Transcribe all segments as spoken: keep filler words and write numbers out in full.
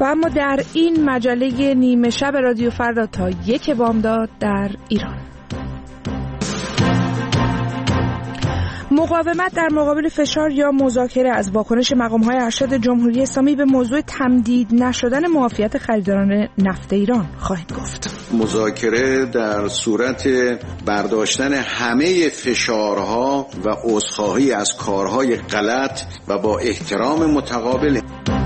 اما در این مجله نیمه شب رادیو فردا تا یک بامداد در ایران. مقاومت در مقابل فشار یا مذاکره از واکنش مقام‌های ارشد جمهوری اسلامی به موضوع تمدید نشدن معافیت خریداران نفت ایران خواهید گفت. مذاکره در صورت برداشتن همه فشارها و عذرخواهی از کارهای غلط و با احترام متقابل.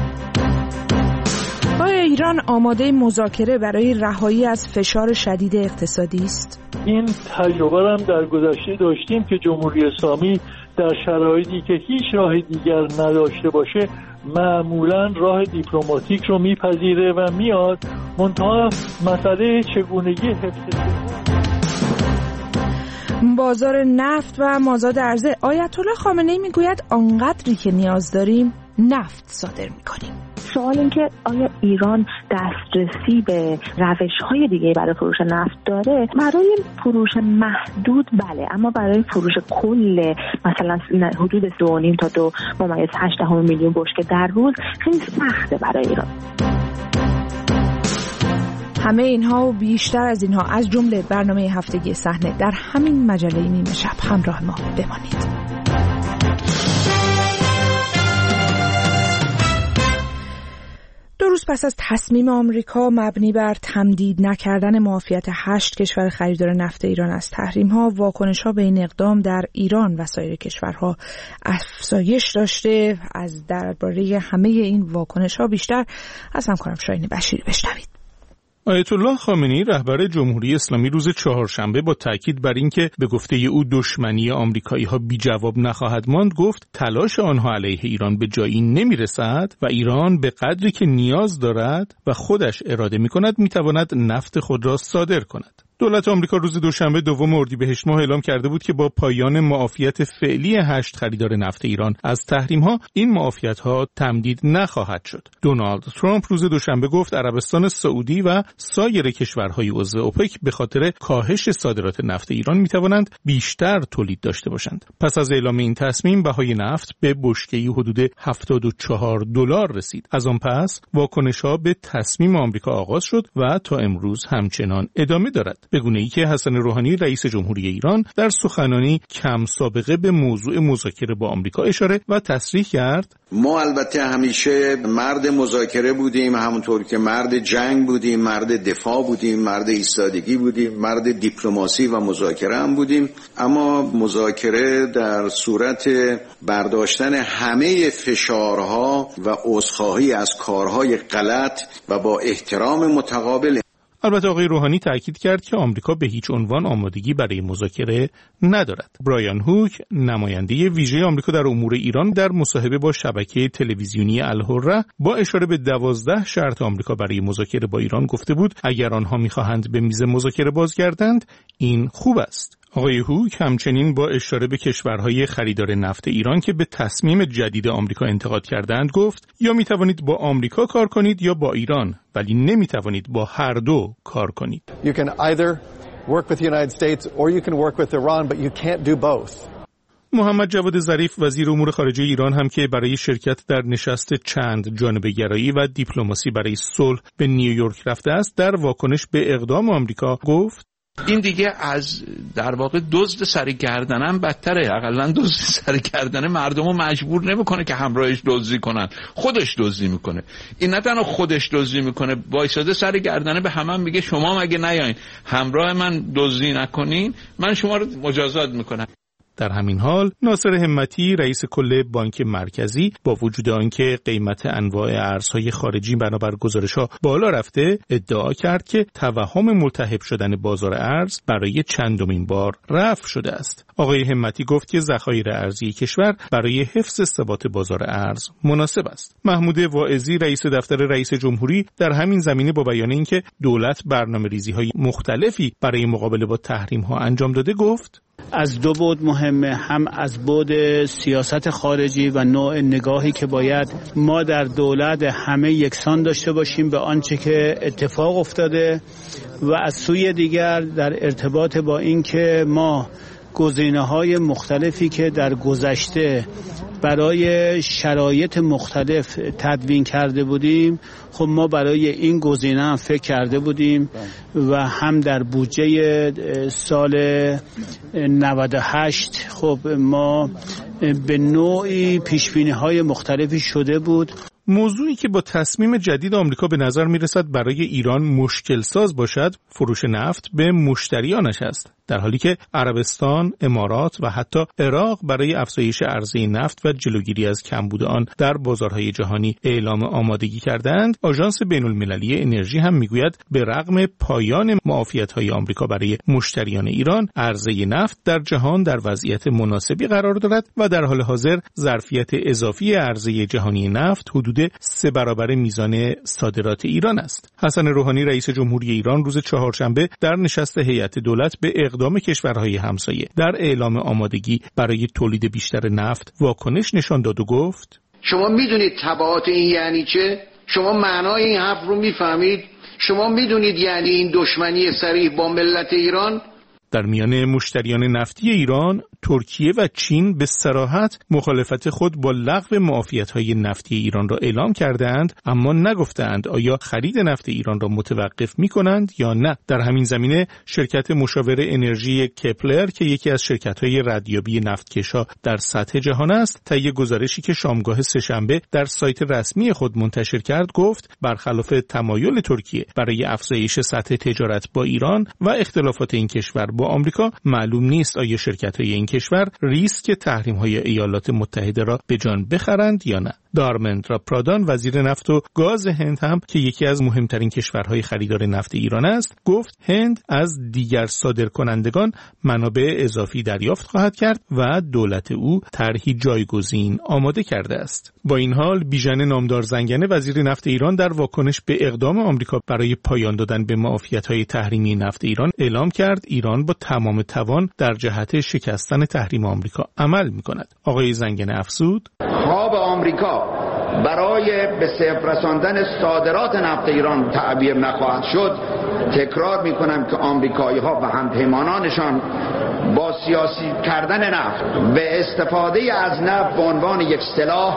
آیا ایران آماده مذاکره برای رهایی از فشار شدید اقتصادی است؟ این تجربه هم در گذشته داشتیم که جمهوری اسلامی در شرایطی که هیچ راه دیگر نداشته باشه معمولاً راه دیپلماتیک رو میپذیره و میاد. منتها مسئله چگونگی حفظ بازار نفت و مازاد عرضه. آیت الله خامنه‌ای میگوید آنقدری که نیاز داریم نفت صادر میکنیم. سوال این که آیا ایران دسترسی به روش‌های دیگه برای فروش نفت داره؟ برای فروش محدود بله، اما برای فروش کل مثلا حدود دو و نیم تا دو ممیز هشت دهم میلیون بشکه در روز خیلی سخته برای ایران. همه اینها و بیشتر از اینها از جمله برنامه هفتگی صحنه در همین مجله نیمه شب همراه ما بمانید. دو روز پس از تصمیم آمریکا مبنی بر تمدید نکردن معافیت هشت کشور خریدار نفت ایران از تحریم‌ها، واکنش‌ها به این اقدام در ایران و سایر کشورها افزایش داشته. از درباره همه این واکنش‌ها بیشتر از همکارم شاهین بشیری بشنوید. آیت الله خامنه‌ای رهبر جمهوری اسلامی روز چهارشنبه با تاکید بر اینکه به گفته او دشمنی آمریکایی‌ها بی جواب نخواهد ماند گفت تلاش آنها علیه ایران به جایی نمی‌رسد و ایران به قدری که نیاز دارد و خودش اراده می‌کند می‌تواند نفت خود را صادر کند. دولت آمریکا روز دوشنبه دوم اردیبهشت ماه اعلام کرده بود که با پایان معافیت فعلی هشت خریدار نفت ایران از تحریم‌ها این معافیت‌ها تمدید نخواهد شد. دونالد ترامپ روز دوشنبه گفت عربستان سعودی و سایر کشورهای عضو اوپک به خاطر کاهش صادرات نفت ایران می‌توانند بیشتر تولید داشته باشند. پس از اعلام این تصمیم بهای نفت به بشکه‌ای حدود هفتاد و چهار دلار رسید. از آن پس واکنش‌ها به تصمیم آمریکا آغاز شد و تا امروز همچنان ادامه دارد. به گونه‌ای که حسن روحانی رئیس جمهوری ایران در سخنرانی کم سابقه به موضوع مذاکره با آمریکا اشاره و تصریح کرد ما البته همیشه مرد مذاکره بودیم، همونطور که مرد جنگ بودیم، مرد دفاع بودیم، مرد ایستادگی بودیم، مرد دیپلماسی و مذاکره هم بودیم، اما مذاکره در صورت برداشتن همه فشارها و عذرخواهی از کارهای غلط و با احترام متقابل. البته آقای روحانی تأکید کرد که آمریکا به هیچ عنوان آمادگی برای مذاکره ندارد. برایان هوک، نماینده ویژه آمریکا در امور ایران، در مصاحبه با شبکه تلویزیونی الحره با اشاره به دوازده شرط آمریکا برای مذاکره با ایران گفته بود اگر آنها می‌خواهند به میز مذاکره بازگردند این خوب است. آقای هوک همچنین با اشاره به کشورهای خریدار نفت ایران که به تصمیم جدید آمریکا انتقاد کردند گفت یا می توانید با آمریکا کار کنید یا با ایران، ولی نمی توانید با هر دو کار کنید. You can either work with the United States or you can work with Iran, but you can't do both. محمد جواد ظریف وزیر امور خارجه ایران هم که برای شرکت در نشست چند جانبه گرایی و دیپلماسی برای صلح به نیویورک رفته است، در واکنش به اقدام آمریکا گفت این دیگه از در واقع دزد سر گردنم بدتره. حداقل دزد سر گردن مردمو مجبور نمیکنه که همراهش دزدی کنن، خودش دزدی میکنه. این نه تنها خودش دزدی میکنه، وایساده سر گردنه به همه میگه شما مگه نیاین همراه من دزدی نکنین من شما رو مجازات میکنم. در همین حال ناصر همتی رئیس کل بانک مرکزی با وجود آنکه قیمت انواع ارزهای خارجی بنابر گزارش‌ها بالا رفته ادعا کرد که توهم ملتهب شدن بازار ارز برای چندمین بار رفع شده است. آقای همتی گفت که ذخایر ارزی کشور برای حفظ ثبات بازار ارز مناسب است. محمود واعظی رئیس دفتر رئیس جمهوری در همین زمینه با بیان اینکه دولت برنامه‌ریزی‌های مختلفی برای مقابله با تحریم‌ها انجام داده گفت از دو بعد مهمه، هم از بعد سیاست خارجی و نوع نگاهی که باید ما در دولت همه یکسان داشته باشیم به آنچه که اتفاق افتاده و از سوی دیگر در ارتباط با این که ما گزینه‌های مختلفی که در گذشته برای شرایط مختلف تدوین کرده بودیم، خب ما برای این گزینه هم فکر کرده بودیم و هم در بودجه سال نود و هشت خب ما به نوعی پیشبینی‌های مختلفی شده بود. موضوعی که با تصمیم جدید آمریکا به نظر میرسد برای ایران مشکل ساز باشد، فروش نفت به مشتریانش است، در حالی که عربستان، امارات و حتی عراق برای افزایش عرضه نفت و جلوگیری از کمبود آن در بازارهای جهانی اعلام آمادگی کردند. آژانس بین‌المللی انرژی هم میگوید به رغم پایان معافیت‌های آمریکا برای مشتریان ایران، عرضه نفت در جهان در وضعیت مناسبی قرار دارد و در حال حاضر ظرفیت اضافی عرضه جهانی نفت حدود سه برابر میزان صادرات ایران است. حسن روحانی رئیس جمهوری ایران روز چهارشنبه در نشست هیئت دولت به اقدام کشورهای همسایه در اعلام آمادگی برای تولید بیشتر نفت واکنش نشان داد و گفت: شما میدونید تبعات این یعنی چه؟ شما معنای این حرف رو میفهمید؟ شما میدونید یعنی این دشمنی صریح با ملت ایران؟ در میان مشتریان نفتی ایران، ترکیه و چین به صراحت مخالفت خود با لغو معافیت‌های نفتی ایران را اعلام کردند، اما نگفتند آیا خرید نفت ایران را متوقف می‌کنند یا نه. در همین زمینه شرکت مشاور انرژی کپلر که یکی از شرکت‌های ردیابی نفتکش‌ها در سطح جهان است، طی گزارشی که شامگاه سه‌شنبه در سایت رسمی خود منتشر کرد گفت برخلاف تمایل ترکیه برای افزایش سطح تجارت با ایران و اختلافات این کشور با آمریکا، معلوم نیست آیا شرکت‌های این کشور ریسک تحریم‌های ایالات متحده را به جان بخرند یا نه. دارمندرا پرادان وزیر نفت و گاز هند هم که یکی از مهمترین کشورهای خریدار نفت ایران است، گفت هند از دیگر صادرکنندگان منابع اضافی دریافت خواهد کرد و دولت او طرحی جایگزین آماده کرده است. با این حال بیژن نامدار زنگنه وزیر نفت ایران در واکنش به اقدام آمریکا برای پایان دادن به معافیت‌های تحریمی نفت ایران اعلام کرد ایران با تمام توان در جهت شکستن تحریم آمریکا عمل می‌کند. آقای زنگنه افزود: خواب آمریکا برای به صفر رساندن صادرات نفت ایران تعبیر نخواهد شد. تکرار میکنم که آمریکایی‌ها و همپیمانانشان با سیاسی کردن نفت به استفاده از نفت به عنوان یک سلاح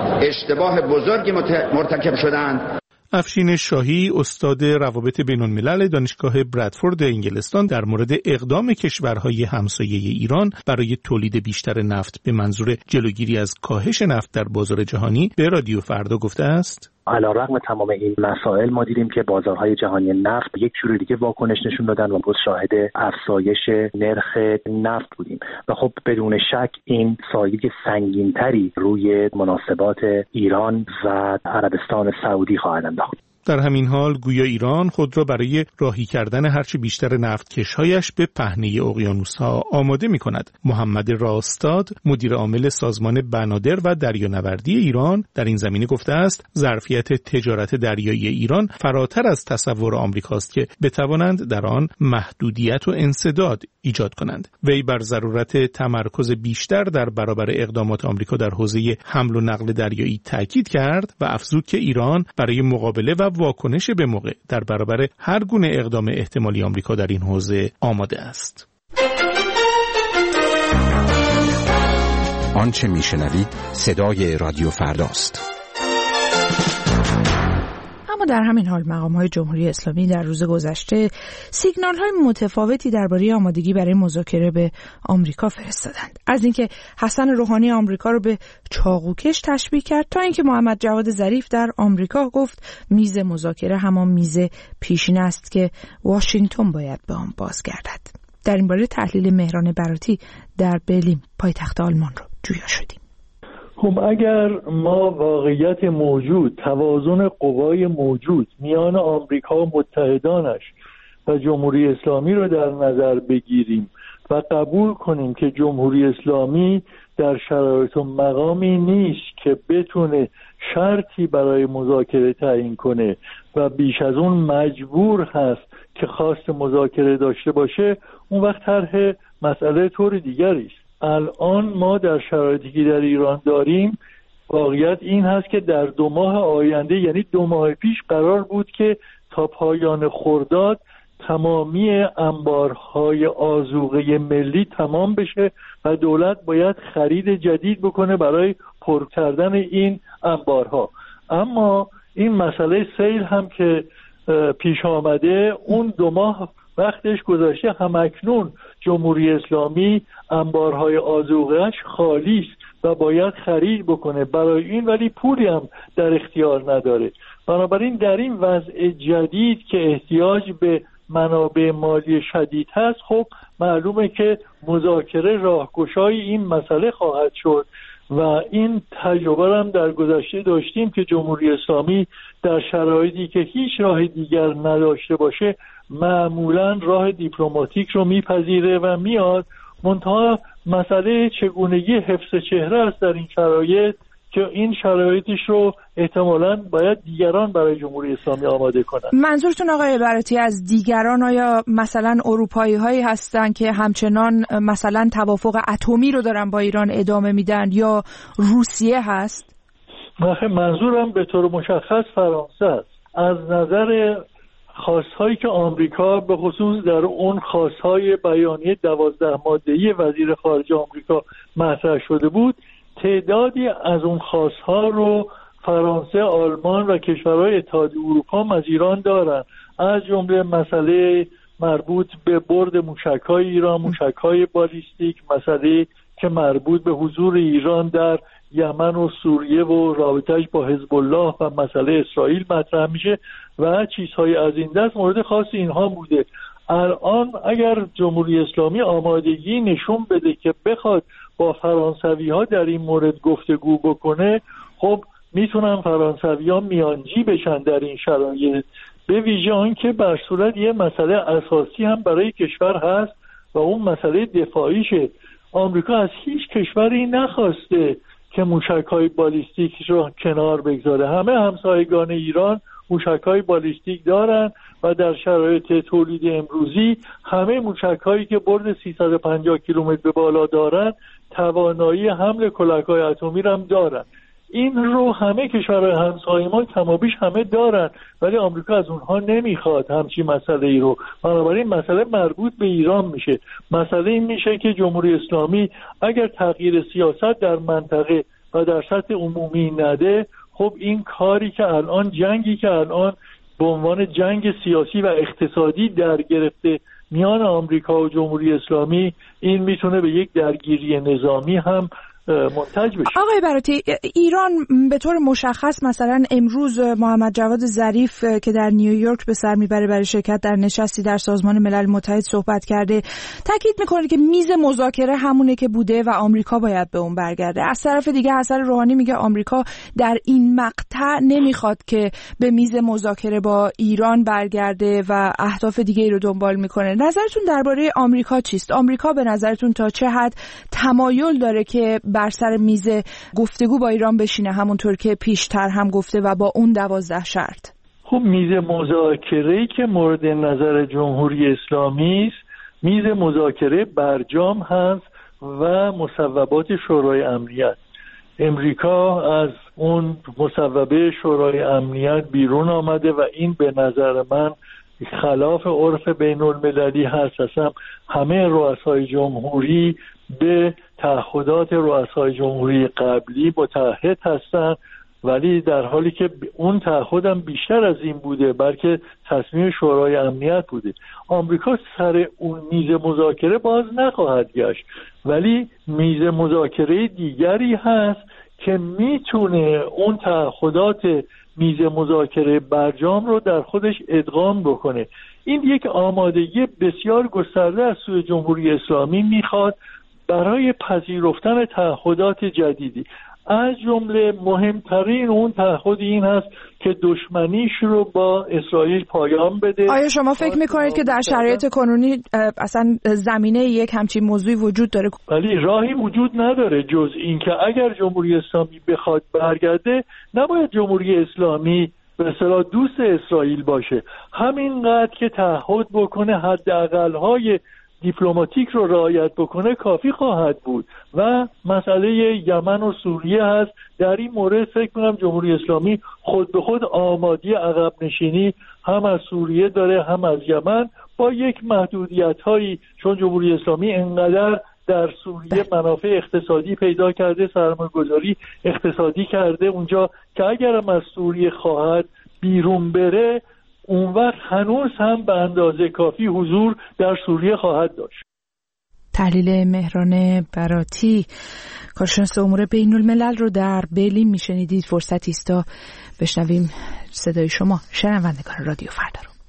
اشتباه بزرگی مرتکب شدند. افشین شاهی استاد روابط بین‌الملل دانشگاه برادفورد انگلستان در مورد اقدام کشورهای همسایه ایران برای تولید بیشتر نفت به منظور جلوگیری از کاهش نفت در بازار جهانی به رادیو فردا گفته است: علیرغم تمام این مسائل ما دیدیم که بازارهای جهانی نفت یک جور دیگه واکنش نشون دادن و باز شاهد افزایش نرخ نفت بودیم و خب بدون شک این سایه سنگین‌تری روی مناسبات ایران و عربستان سعودی خواهد انداخت. در همین حال گویا ایران خود را برای راهی کردن هرچه بیشتر نفتکش‌هایش به پهنه اقیانوس‌ها آماده می‌کند. محمد راستاد مدیر عامل سازمان بنادر و دریانوردی ایران در این زمینه گفته است ظرفیت تجارت دریایی ایران فراتر از تصور آمریکاست که بتوانند در آن محدودیت و انسداد ایجاد کنند. وی بر ضرورت تمرکز بیشتر در برابر اقدامات آمریکا در حوزه حمل و نقل دریایی تاکید کرد و افزود که ایران برای مقابله و واکنش به موقع در برابر هر گونه اقدام احتمالی آمریکا در این حوزه آماده است. آنچه میشنوید صدای رادیو فرداست. اما در همین حال مقام‌های جمهوری اسلامی در روز گذشته سیگنال‌های متفاوتی درباره آمادگی برای مذاکره به آمریکا فرستادند. از اینکه حسن روحانی آمریکا رو به چاقوکش تشبیه کرد تا اینکه محمد جواد ظریف در آمریکا گفت میز مذاکره همان میز پیشین است که واشنگتن باید به آن بازگردد. در این باره تحلیل مهران براتی در برلین پایتخت آلمان رو جویا شدیم. خب اگر ما واقعیت موجود، توازن قوای موجود میان آمریکا و متحدانش و جمهوری اسلامی رو در نظر بگیریم و قبول کنیم که جمهوری اسلامی در شرایط و مقامی نیست که بتونه شرطی برای مذاکره تعیین کنه و بیش از اون مجبور هست که خواست مذاکره داشته باشه، اون وقت طرح مسئله طور دیگری است. الان ما در شرایطی که در ایران داریم واقعیت این هست که در دو ماه آینده، یعنی دو ماه پیش قرار بود که تا پایان خرداد تمامی انبارهای آذوقه ملی تمام بشه و دولت باید خرید جدید بکنه برای پر کردن این انبارها. اما این مسئله سیل هم که پیش آمده، اون دو ماه وقتش گذشته، همکنون جمهوری اسلامی انبارهای آذوقه‌اش خالی است و باید خرید بکنه برای این، ولی پولی هم در اختیار نداره. بنابراین در این وضع جدید که احتیاج به منابع مالی شدید هست، خب معلومه که مذاکره راهگشای این مسئله خواهد شد و این تجربه هم در گذشته داشتیم که جمهوری اسلامی در شرایطی که هیچ راه دیگر نداشته باشه معمولا راه دیپلماتیک رو میپذیره و میاد. منتها مسئله چگونگی حفظ چهره است در این شرایط که این شرایطش رو احتمالاً باید دیگران برای جمهوری اسلامی آماده کنند. منظورتون آقای براتی از دیگران آیا مثلا اروپایی هایی هستن که همچنان مثلا توافق اتمی رو دارن با ایران ادامه میدن یا روسیه هست؟ منظورم به طور مشخص فرانسه است. از نظر خواستهایی که آمریکا به خصوص در اون خواستهای بیانیه دوازده ماده‌ای وزیر خارجه آمریکا مطرح شده بود، تعدادی از اون خواستها رو فرانسه، آلمان و کشورهای اتحادیه اروپا از ایران دارن، از جمله مسئله مربوط به برد موشک‌های ایران، موشک‌های بالیستیک، مسئله که مربوط به حضور ایران در یمن و سوریه و رابطه‌اش با حزب الله و مسئله اسرائیل مطرح میشه و چیزهای از این دست مورد خاص اینها بوده. الان اگر جمهوری اسلامی آمادگی نشون بده که بخواد با فرانسوی ها در این مورد گفتگو بکنه، خب میتونن فرانسوی ها میانجی بشن در این شرایط، به ویژه آن که بر صورت یه مسئله اساسی هم برای کشور هست و اون مسئله دفاعیشه. آمریکا از هیچ کشوری نخواسته که موشک‌های بالیستیک رو کنار بگذاره. همه همسایگان ایران موشک‌های بالیستیک دارن و در شرایط تولید امروزی همه موشک‌هایی که برد سیصد و پنجاه کیلومتر به بالا دارن توانایی حمل کلک‌های اتمی هم دارن. این رو همه کشورهای همسایه ما کمابیش همه دارن، ولی آمریکا از اونها نمیخواد همچین مسئله ای رو. بنابراین مسئله مربوط به ایران میشه. مسئله این میشه که جمهوری اسلامی اگر تغییر سیاست در منطقه و در سطح عمومی نده، خب این کاری که الان، جنگی که الان به عنوان جنگ سیاسی و اقتصادی در گرفته میان آمریکا و جمهوری اسلامی، این میتونه به یک درگیری نظامی هم منتج بشه. آقای براتی، ایران به طور مشخص مثلا امروز محمد جواد ظریف که در نیویورک به سر میبره برای شرکت در نشستی در سازمان ملل متحد صحبت کرده، تاکید میکنه که میز مذاکره همونه که بوده و آمریکا باید به اون برگرده. از طرف دیگه حسن روحانی میگه آمریکا در این مقطع نمیخواد که به میز مذاکره با ایران برگرده و اهداف دیگه ای رو دنبال میکنه. نظرتون درباره آمریکا چیست؟ آمریکا به نظرتون تا چه حد تمایل داره که بر سر میز گفتگو با ایران بشینه، همونطور که پیشتر هم گفته، و با اون دوازده شرط؟ خب میز مذاکره‌ای که مورد نظر جمهوری اسلامی است، میز مذاکره برجام هست و مصوبات شورای امنیت. امریکا از اون مصوبه شورای امنیت بیرون آمده و این به نظر من خلاف عرف بین المللی هست. اصلا همه رؤسای جمهوری به تعهدات رؤسای جمهوری قبلی متعهد هستند، ولی در حالی که اون تعهد هم بیشتر از این بوده، بلکه تصمیم شورای امنیت بوده. آمریکا سر اون میز مذاکره باز نخواهد گشت، ولی میز مذاکره دیگری هست که میتونه اون تعهدات میز مذاکره برجام رو در خودش ادغام بکنه. این یک آمادگی بسیار گسترده از سوی جمهوری اسلامی میخواد برای پذیرفتن تعهدات جدیدی. از جمله مهمترین اون تعهد این هست که دشمنیش رو با اسرائیل پایان بده. آیا شما فکر میکنید که در شرایط کنونی اصلا زمینه یک همچین موضوعی وجود داره؟ ولی راهی وجود نداره جز این که اگر جمهوری اسلامی بخواد برگرده، نباید جمهوری اسلامی به اصطلاح دوست اسرائیل باشه. همینقدر که تعهد بکنه، حداقل‌های دیپلماتیک رو رعایت بکنه کافی خواهد بود. و مسئله یمن و سوریه هست. در این مورد فکر می‌کنم جمهوری اسلامی خود به خود آمادی عقب نشینی هم از سوریه داره هم از یمن، با یک محدودیت هایی، چون جمهوری اسلامی انقدر در سوریه منافع اقتصادی پیدا کرده، سرمایه‌گذاری اقتصادی کرده اونجا که اگرم از سوریه خواهد بیرون بره، اون وقت هنوز هم به اندازه کافی حضور در سوریه خواهد داشت. تحلیل مهران براتی، کارشناس امور بین الملل رو در برلین میشنیدید. فرصتی است تا بشنویم صدای شما شنوندگان رادیو فردا رو.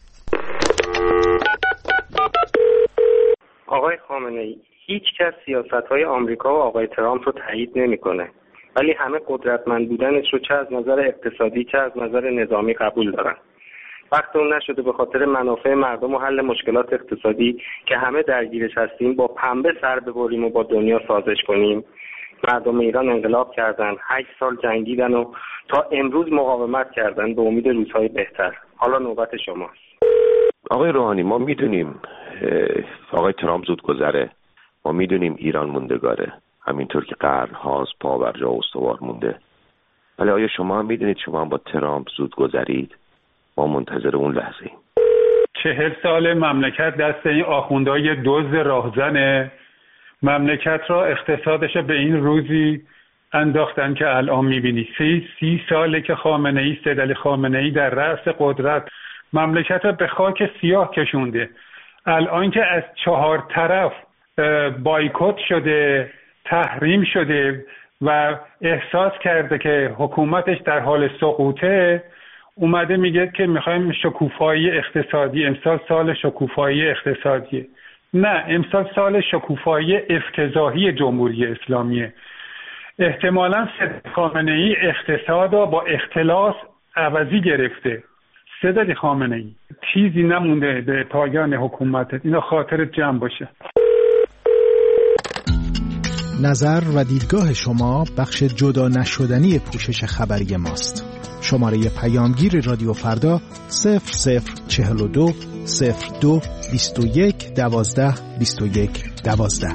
آقای خامنه‌ای، هیچ کس سیاست‌های آمریکا و آقای ترامپ رو تایید نمی‌کنه، ولی همه قدرتمند بودنش رو چه از نظر اقتصادی چه از نظر نظامی قبول دارن. وقت اون نشده به خاطر منافع مردم و حل مشکلات اقتصادی که همه درگیرش هستیم با پنبه سر ببریم و با دنیا سازش کنیم؟ مردم ایران انقلاب کردن، هشت سال جنگیدن و تا امروز مقاومت کردن به امید روزهای بهتر. حالا نوبت شماست. آقای روحانی، ما میدونیم آقای ترامپ زود گذره، ما میدونیم ایران موندگاره، همینطور که قرن‌هاست پا بر جا استوار مونده. ولی آیا شما هم میدونید شما هم با ترامپ زود گذرید؟ ما منتظر اون لحظه ایم. چهل سال مملکت دست این آخوندهای دزد راهزنه، مملکت را اقتصادش به این روزی انداختن که الان میبینی سی, سی ساله که خامنه‌ای سید علی خامنه‌ای در رأس قدرت مملکت را به خاک سیاه کشونده. الان که از چهار طرف بایکوت شده، تحریم شده و احساس کرده که حکومتش در حال سقوطه، اومده میگه که میخوایم شکوفایی اقتصادی، امسال سال شکوفایی اقتصادیه. نه، امسال سال شکوفایی افتضاحی جمهوری اسلامیه. احتمالاً سید خامنه‌ای اقتصاد را با اختلاس عوضی گرفته. سید علی خامنه‌ای چیزی نمونده به پایان حکومتت، اینا خاطرت جمع باشه. نظر و دیدگاه شما بخش جدا نشدنی پوشش خبری ماست. شماره پیامگیر رادیو فردا صفر صفر چهل و دو صفر دو بیست و یک دوازده بیست و یک دوازده.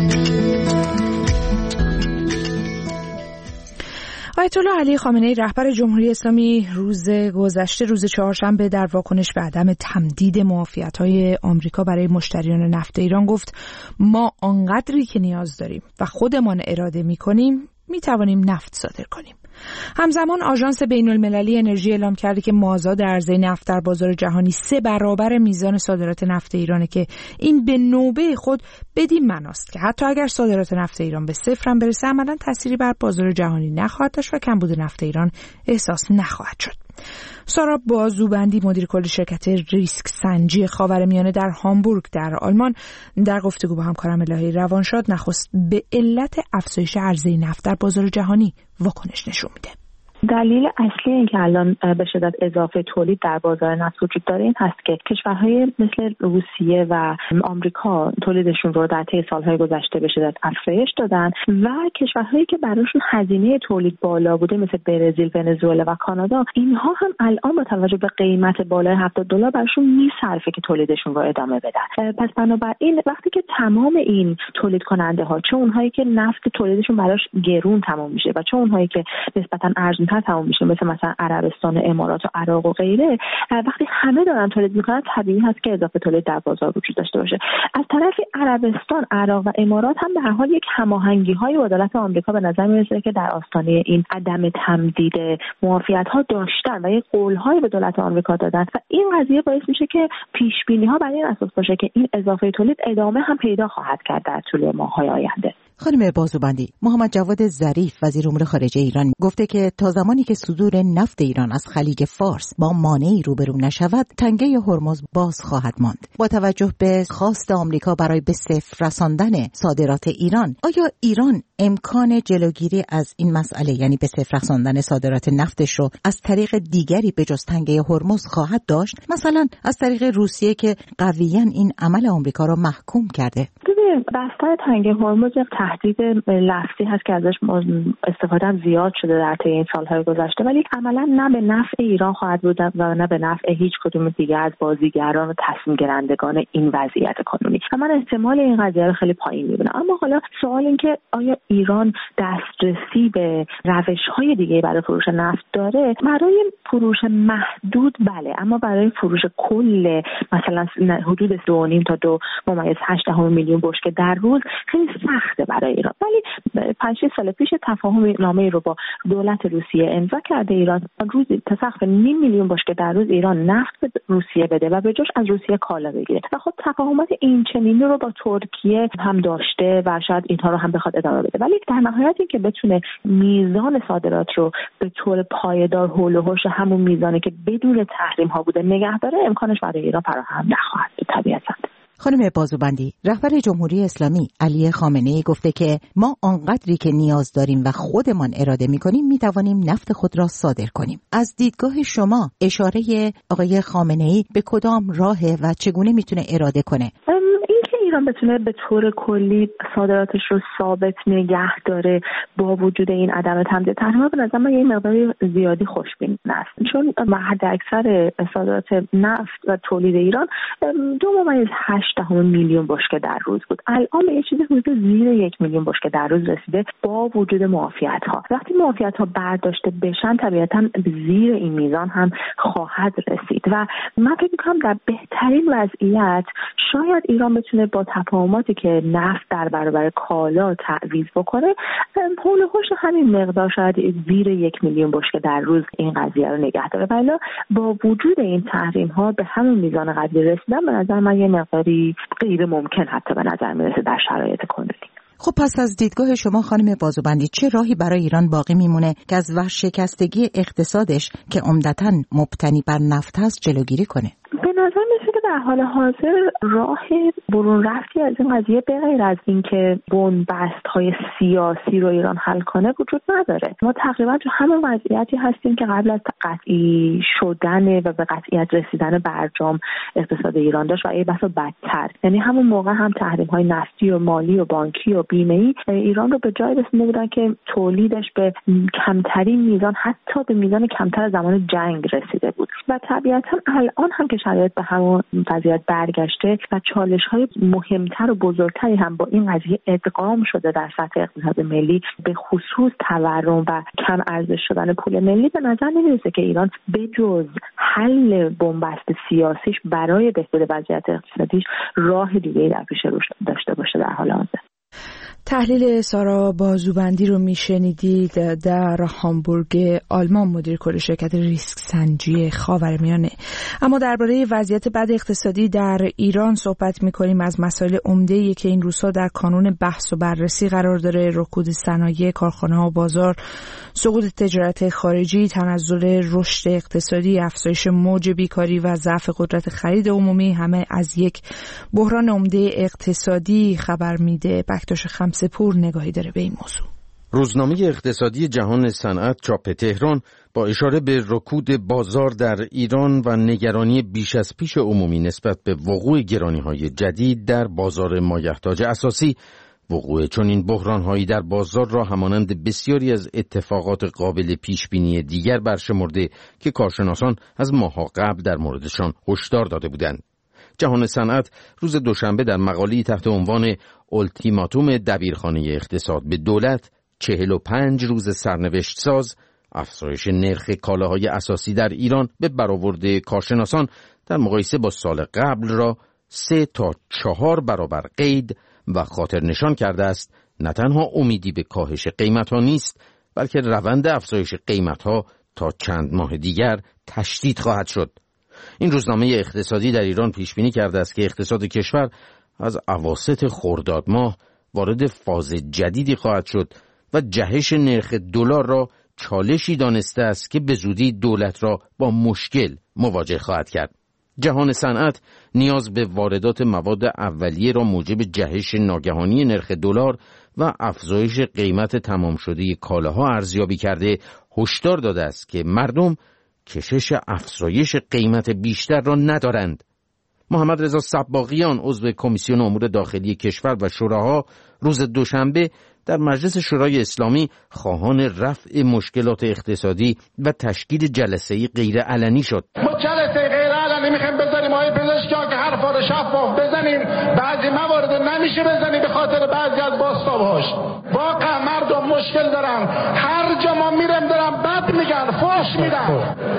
آیت الله علی خامنه‌ای رهبر جمهوری اسلامی روز گذشته روز چهارشنبه در واکنش به عدم تمدید معافیت‌های آمریکا برای مشتریان نفت ایران گفت ما آنقدری که نیاز داریم و خودمان اراده می‌کنیم می‌توانیم نفت صادر کنیم. همزمان آژانس بین‌المللی انرژی اعلام کرده که مازاد عرضه نفت در بازار جهانی سه برابر میزان صادرات نفت ایرانه که این به نوبه خود بدین معناست که حتی اگر صادرات نفت ایران به صفر هم برسه عملاً تأثیری بر بازار جهانی نخواهد داشت و کمبود نفت ایران احساس نخواهد شد. سارا بازوبندی مدیر کل شرکت ریسک سنجی خاورمیانه در هامبورگ در آلمان در گفتگو با همکارم الهی روانشاد نخست به علت افزایش عرضه نفت در بازار جهانی واکنش نشون میده. دلیل اصلی این که الان به شدت اضافه تولید در بازار نفت وجود داره این هست که کشورهای مثل روسیه و آمریکا تولیدشون رو در طی سالهای گذشته به شدت افزایش دادن و کشورهایی که براشون هزینه تولید بالا بوده مثل برزیل، ونزوئلا و کانادا، اینها هم الان با توجه به قیمت بالای هفتاد دلار براشون میصرفه که تولیدشون رو ادامه بدن. پس بنابراین وقتی که تمام این تولید کننده ها، چه اونهایی که نفت تولیدشون براش گرون تمام میشه و چه اونهایی که نسبتا ارزون تا تمام میشه مثل مثلا عربستان و امارات و عراق و غیره، وقتی همه دارن تولید میکنن طبیعی هست که اضافه تولید در بازار وجود داشته باشه. از طرفی عربستان، عراق و امارات هم به هر حال یک هماهنگی های با دولت آمریکا به نظر میرسه که در آستانه این عدم تمدید معافیت ها داشتن و یک قول های به دولت آمریکا دادن و این قضیه باعث میشه که پیش بینی ها بر این اساس باشه که این اضافه تولید ادامه هم پیدا خواهد کرد در طول ماه‌های آینده. خانم بازوبندی، محمد جواد ظریف وزیر امور خارجه ایران گفته که تا زمانی که صدور نفت ایران از خلیج فارس با مانعی روبرو نشود، تنگه هرمز باز خواهد ماند. با توجه به خواست آمریکا برای به صفر رساندن صادرات ایران، آیا ایران امکان جلوگیری از این مسئله، یعنی به صفر رساندن صادرات نفتش رو از طریق دیگری به جز تنگه هرمز خواهد داشت؟ مثلا از طریق روسیه که قویاً این عمل آمریکا را محکوم کرده؟ ببین بستر تنگ هرمز یک تهدید لفظی هست که ازش استفاده هم زیاد شده در طی این سالهای گذشته، ولی عملا نه به نفع ایران خواهد بود و نه به نفع هیچ کدوم دیگه از بازیگران و تصمیم گیرندگان این وضعیت کنونی. و من احتمال این قضیه رو خیلی پایین می‌بینم. اما حالا سوال این که آیا ایران دسترسی به روش‌های دیگه برای فروش نفت داره؟ برای فروش محدود بله، اما برای فروش کل مثلا حدود دو و نیم تا دو ممیز هشت دهم میلیون بشکه در روز خیلی سخته برای ایران. ولی پنج شش سال پیش تفاهم نامه‌ای رو با دولت روسیه امضا کرده ایران روزی تا سقف نیم میلیون بشکه در روز ایران نفت به روسیه بده و به جاش از روسیه کالا بگیره. و خب تفاهمات این چنینی رو با ترکیه هم داشته و شاید اینها رو هم بخواد ادامه بده، ولی در نهایت این که بتونه میزان صادرات رو به طور پایدار حول و حوش همون میزانی که بدون تحریم ها بوده نگه داره، امکانش برای ایران فراهم نخواهد بود طبیعتاً. خانم بازوبندی، رهبر جمهوری اسلامی علی خامنه‌ای گفته که ما آنقدری که نیاز داریم و خودمان اراده می‌کنیم می‌توانیم نفت خود را صادر کنیم. از دیدگاه شما اشاره آقای خامنه‌ای به کدام راهه و چگونه می‌تونه اراده کنه؟ ایران بتونه به طور کلی صادراتش رو ثابت نگه داره با وجود این عدم تمدید تحریم، به نظر من یه مقدار زیادی خوشبین است، چون حد اکثر صادرات نفت و تولید ایران دو ممیز هشت دهم میلیون بشکه در روز بود. الان به یه چیزی حدود زیر یک میلیون بشکه در روز رسیده با وجود معافیت ها. وقتی معافیت ها برداشته بشن طبیعتاً زیر این میزان هم خواهد رسید و من فکر می‌کنم در بهترین وضعیت شاید ایران بتونه با تفاهماتی که نفت در برابر کالا تعویض بکنه حول و حوش همین مقدار شاید زیر یک میلیون بشکه در روز این قضیه رو نگه داره. ولی با وجود این تحریم ها به همون میزان قضیه رسیدن به نظر من یه مقداری غیر ممکن حتی به نظر میرسه در شرایط کنونی. خب پس از دیدگاه شما خانم بازوبندی چه راهی برای ایران باقی میمونه که از ورشکستگی اقتصادش که عمدتاً مبتنی بر نفت هست جلوگیری کنه؟ به نظر میاد که در حال حاضر راه برون رفتی از این قضیه به غیر از اینکه بنبست‌های سیاسی رو ایران حل کنه وجود نداره. ما تقریبا تو همون وضعیتی هستیم که قبل از قطعی شدن و به قطعیت رسیدن برجام اقتصاد ایران داشت و ای بسا بدتر. یعنی همون موقع هم تحریم‌های نفتی و مالی و بانکی و بیمه‌ای ایران رو به جای رسونده بودن که تولیدش به کمترین میزان حتی به میزان کمتر زمان جنگ رسیده بود و طبیعتاً الان هم که شرایط به همون وضعیت برگشته و چالش‌های مهمتر و بزرگتری هم با این قضیه ادغام شده در سطح اقتصاد ملی، به خصوص تورم و کم ارزش شدن پول ملی، به نظر نمی‌رسه که ایران به جز حل بنبست سیاسیش برای بهبود وضعیت اقتصادیش راه دیگه‌ای در پیش رو داشته باشه در حال حاضر. تحلیل سارا بازوبندی رو میشنیدید در هامبورگ آلمان، مدیر کل شرکت ریسک سنجی خاورمیانه. اما درباره وضعیت بد اقتصادی در ایران صحبت میکنیم، از مسائل عمده‌ای که این روزها در کانون بحث و بررسی قرار داره: رکود صنایع، کارخانه‌ها و بازار، سقوط تجارت خارجی، تنزل رشد اقتصادی، افزایش موج بیکاری و ضعف قدرت خرید عمومی، همه از یک بحران عمده اقتصادی خبر میده. بکتاش خمسه‌پور نگاهی داره به این موضوع. روزنامه اقتصادی جهان صنعت چاپ تهران با اشاره به رکود بازار در ایران و نگرانی بیش از پیش عمومی نسبت به وقوع گرانی‌های جدید در بازار مایحتاج اساسی، وقوع چنین بحران‌هایی در بازار را همانند بسیاری از اتفاقات قابل پیش‌بینی دیگر برشمرده که کارشناسان از ماه‌ها قبل در موردشان هشدار داده بودند. جهان صنعت روز دوشنبه در مقاله‌ای تحت عنوان اولتیماتوم دبیرخانه اقتصاد به دولت، چهل و پنج روز سرنوشت ساز، افزایش نرخ کالاهای اساسی در ایران به برآورد کارشناسان در مقایسه با سال قبل را سه تا چهار برابر قید و خاطر نشان کرده است نه تنها امیدی به کاهش قیمت‌ها نیست، بلکه روند افزایش قیمت‌ها تا چند ماه دیگر تشدید خواهد شد. این روزنامه اقتصادی در ایران پیش بینی کرده است که اقتصاد کشور از اواسط خرداد ماه وارد فاز جدیدی خواهد شد و جهش نرخ دلار را چالشی دانسته است که به زودی دولت را با مشکل مواجه خواهد کرد. جهان صنعت نیاز به واردات مواد اولیه را موجب جهش ناگهانی نرخ دلار و افزایش قیمت تمام شده کالاها ارزیابی کرده هشدار داده است که مردم کشش افزایش قیمت بیشتر را ندارند محمد رضا صباغیان عضو کمیسیون امور داخلی کشور و شوراها روز دوشنبه در مجلس شورای اسلامی خواهان رفع مشکلات اقتصادی و تشکیل جلسه‌ای غیر علنی شد. ما جلسه غیر علنی میخوایم بذاریم آقای پزشکیان که حرفا رو شفاف بزنیم، بعضی موارد نمیشه بزنیم به خاطر بعضی از بازتاب‌هاش. واقعا مردم مشکل دارن، هر جا ما میرم دارن بد میگن، فحش میدن.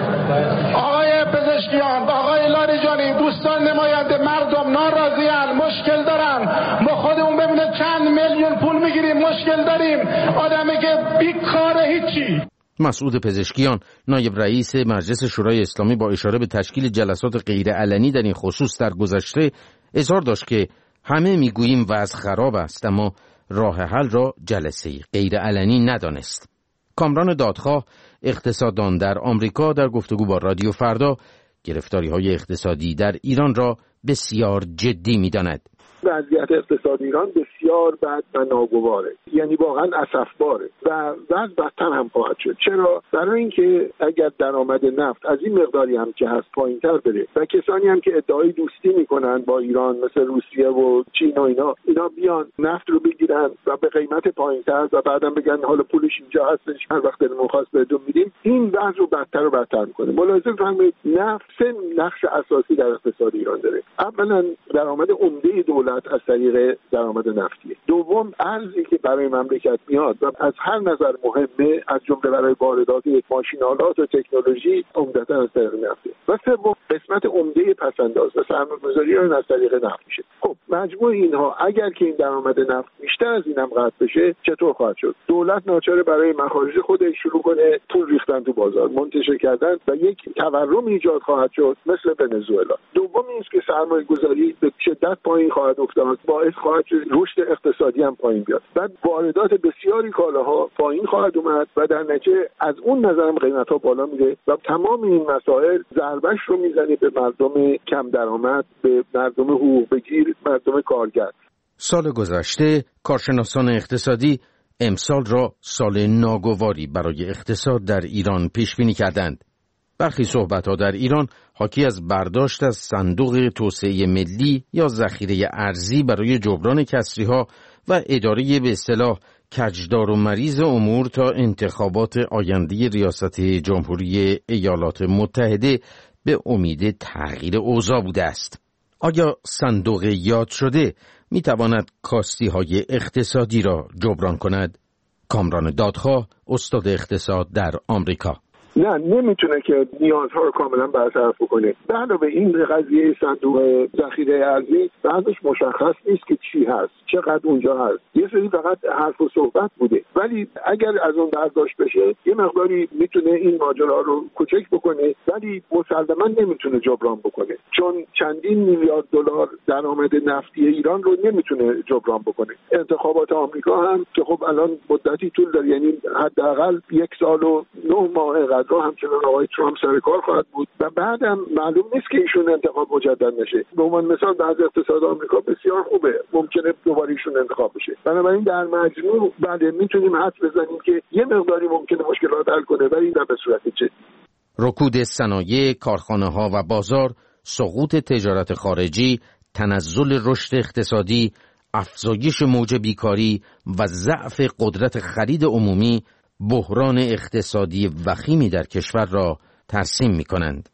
آقای پزشکیان، آقای لاریجانی، دوستان نماینده مردم ناراضیان، مشکل دارن. ما خودمون ببینه چند میلیون پول میگیریم، مشکل داریم. آدمی که بیکاره هیچی. مسعود پزشکیان نایب رئیس مجلس شورای اسلامی با اشاره به تشکیل جلسات غیر علنی در این خصوص در گذشته اظهار داشت که همه میگوییم وضع خراب است، اما راه حل را جلسه غیر علنی ندانست. کامران دادخواه اقتصاددان در آمریکا در گفتگو با رادیو فردا گرفتاری‌های اقتصادی در ایران را بسیار جدی می‌داند. وضعیت اقتصادی ایران بسیار بد و ناگواره، یعنی واقعا اسفباره و وضع بدتر هم خواهد شد. چرا؟ برای اینکه اگر درآمد نفت از این مقداری هم که هست پایین‌تر بره و کسانی هم که ادعای دوستی میکنن با ایران مثل روسیه و چین و اینا اینا بیان نفت رو بگیرن و به قیمت پایین‌تر و بعدم بگن حالا پولش اینجا هستش، هر وقت دلمون خواست بهتون میدیم، این وضع رو بدتر و بدتر میکنه. ملاحظه فرمایید نفت سه نقش اساسی در اقتصاد ایران داره. اولا درآمد عمده دولت از طریق درآمد نفتیه. دوم ارزی که برای مملکت میاد و از هر نظر مهمه، از جمله برای واردات ماشین‌آلات و تکنولوژی، عمدتاً از طریق نفته. و سوم قسمت عمده پس‌انداز و سرمایه‌گذاری اون از طریق نفت میشه. خب مجموع اینها اگر که این درآمد نفت بیشتر از اینم قطع بشه چطور خواهد شد؟ دولت ناچاره برای مخارج خودش شروع کنه پول ریختن تو بازار، منتشر کردن و یک تورم ایجاد خواهد شد مثل ونزوئلا. دوم این است که سرمایه‌گذاری به شدت پایین خواهد افتاد، باعث خواهد شد رشد اقتصادی هم پایین بیاد. بعد واردات بسیاری کالاها پایین خواهد اومد و در نتیجه از اون نظرم قیمت‌ها بالا میره و تمام این مسائل ضربش رو میزنه به مردم کم درآمد، به مردم حقوق بگیر، مردم کارگر. سال گذشته کارشناسان اقتصادی امسال را سال ناگواری برای اقتصاد در ایران پیش بینی کردند. برخی صحبت‌ها در ایران حاکی از برداشت از صندوق توسعه ملی یا ذخیره ارزی برای جبران کسری‌ها و اداره به اصطلاح کجدار و مریض امور تا انتخابات آینده ریاست جمهوری ایالات متحده به امید تغییر اوضاع بوده است. آیا صندوق یاد شده می‌تواند کاستی‌های اقتصادی را جبران کند؟ کامران دادخواه استاد اقتصاد در آمریکا: نه، نمیتونه که نیازها رو کاملا برطرف کنه. به علاوه این قضیه صندوق ذخیره ارزی بعدش مشخص نیست که چی هست، چقدر اونجا هست. یه سری فقط حرف و صحبت بوده، ولی اگر از اون برداشت بشه یه مقداری میتونه این ماجرا رو کوچک بکنه، ولی مسلماً نمیتونه جبران بکنه، چون چندین میلیارد دلار درآمد نفتی ایران رو نمیتونه جبران بکنه. انتخابات آمریکا هم که خب الان مدتی طول داره، یعنی حداقل یک سال و نه ماه رو همچنان آقای ترامپ سر کار خواهد بود و بعدم معلوم نیست که ایشون انتخاب مجدد نشه. به عنوان مثال بعضی اقتصاد آمریکا بسیار خوبه، ممکنه دوباره ایشون انتخاب بشه. بنابراین در مجموع بله میتونیم حدس بزنیم که یه مقداری ممکنه مشکلات حل کنه، ولی نه به صورت جدی. رکود صنایع، کارخانه‌ها و بازار، سقوط تجارت خارجی، تنزل رشد اقتصادی، افزایش موج بیکاری و ضعف قدرت خرید عمومی بحران اقتصادی وخیمی در کشور را ترسیم می کنند.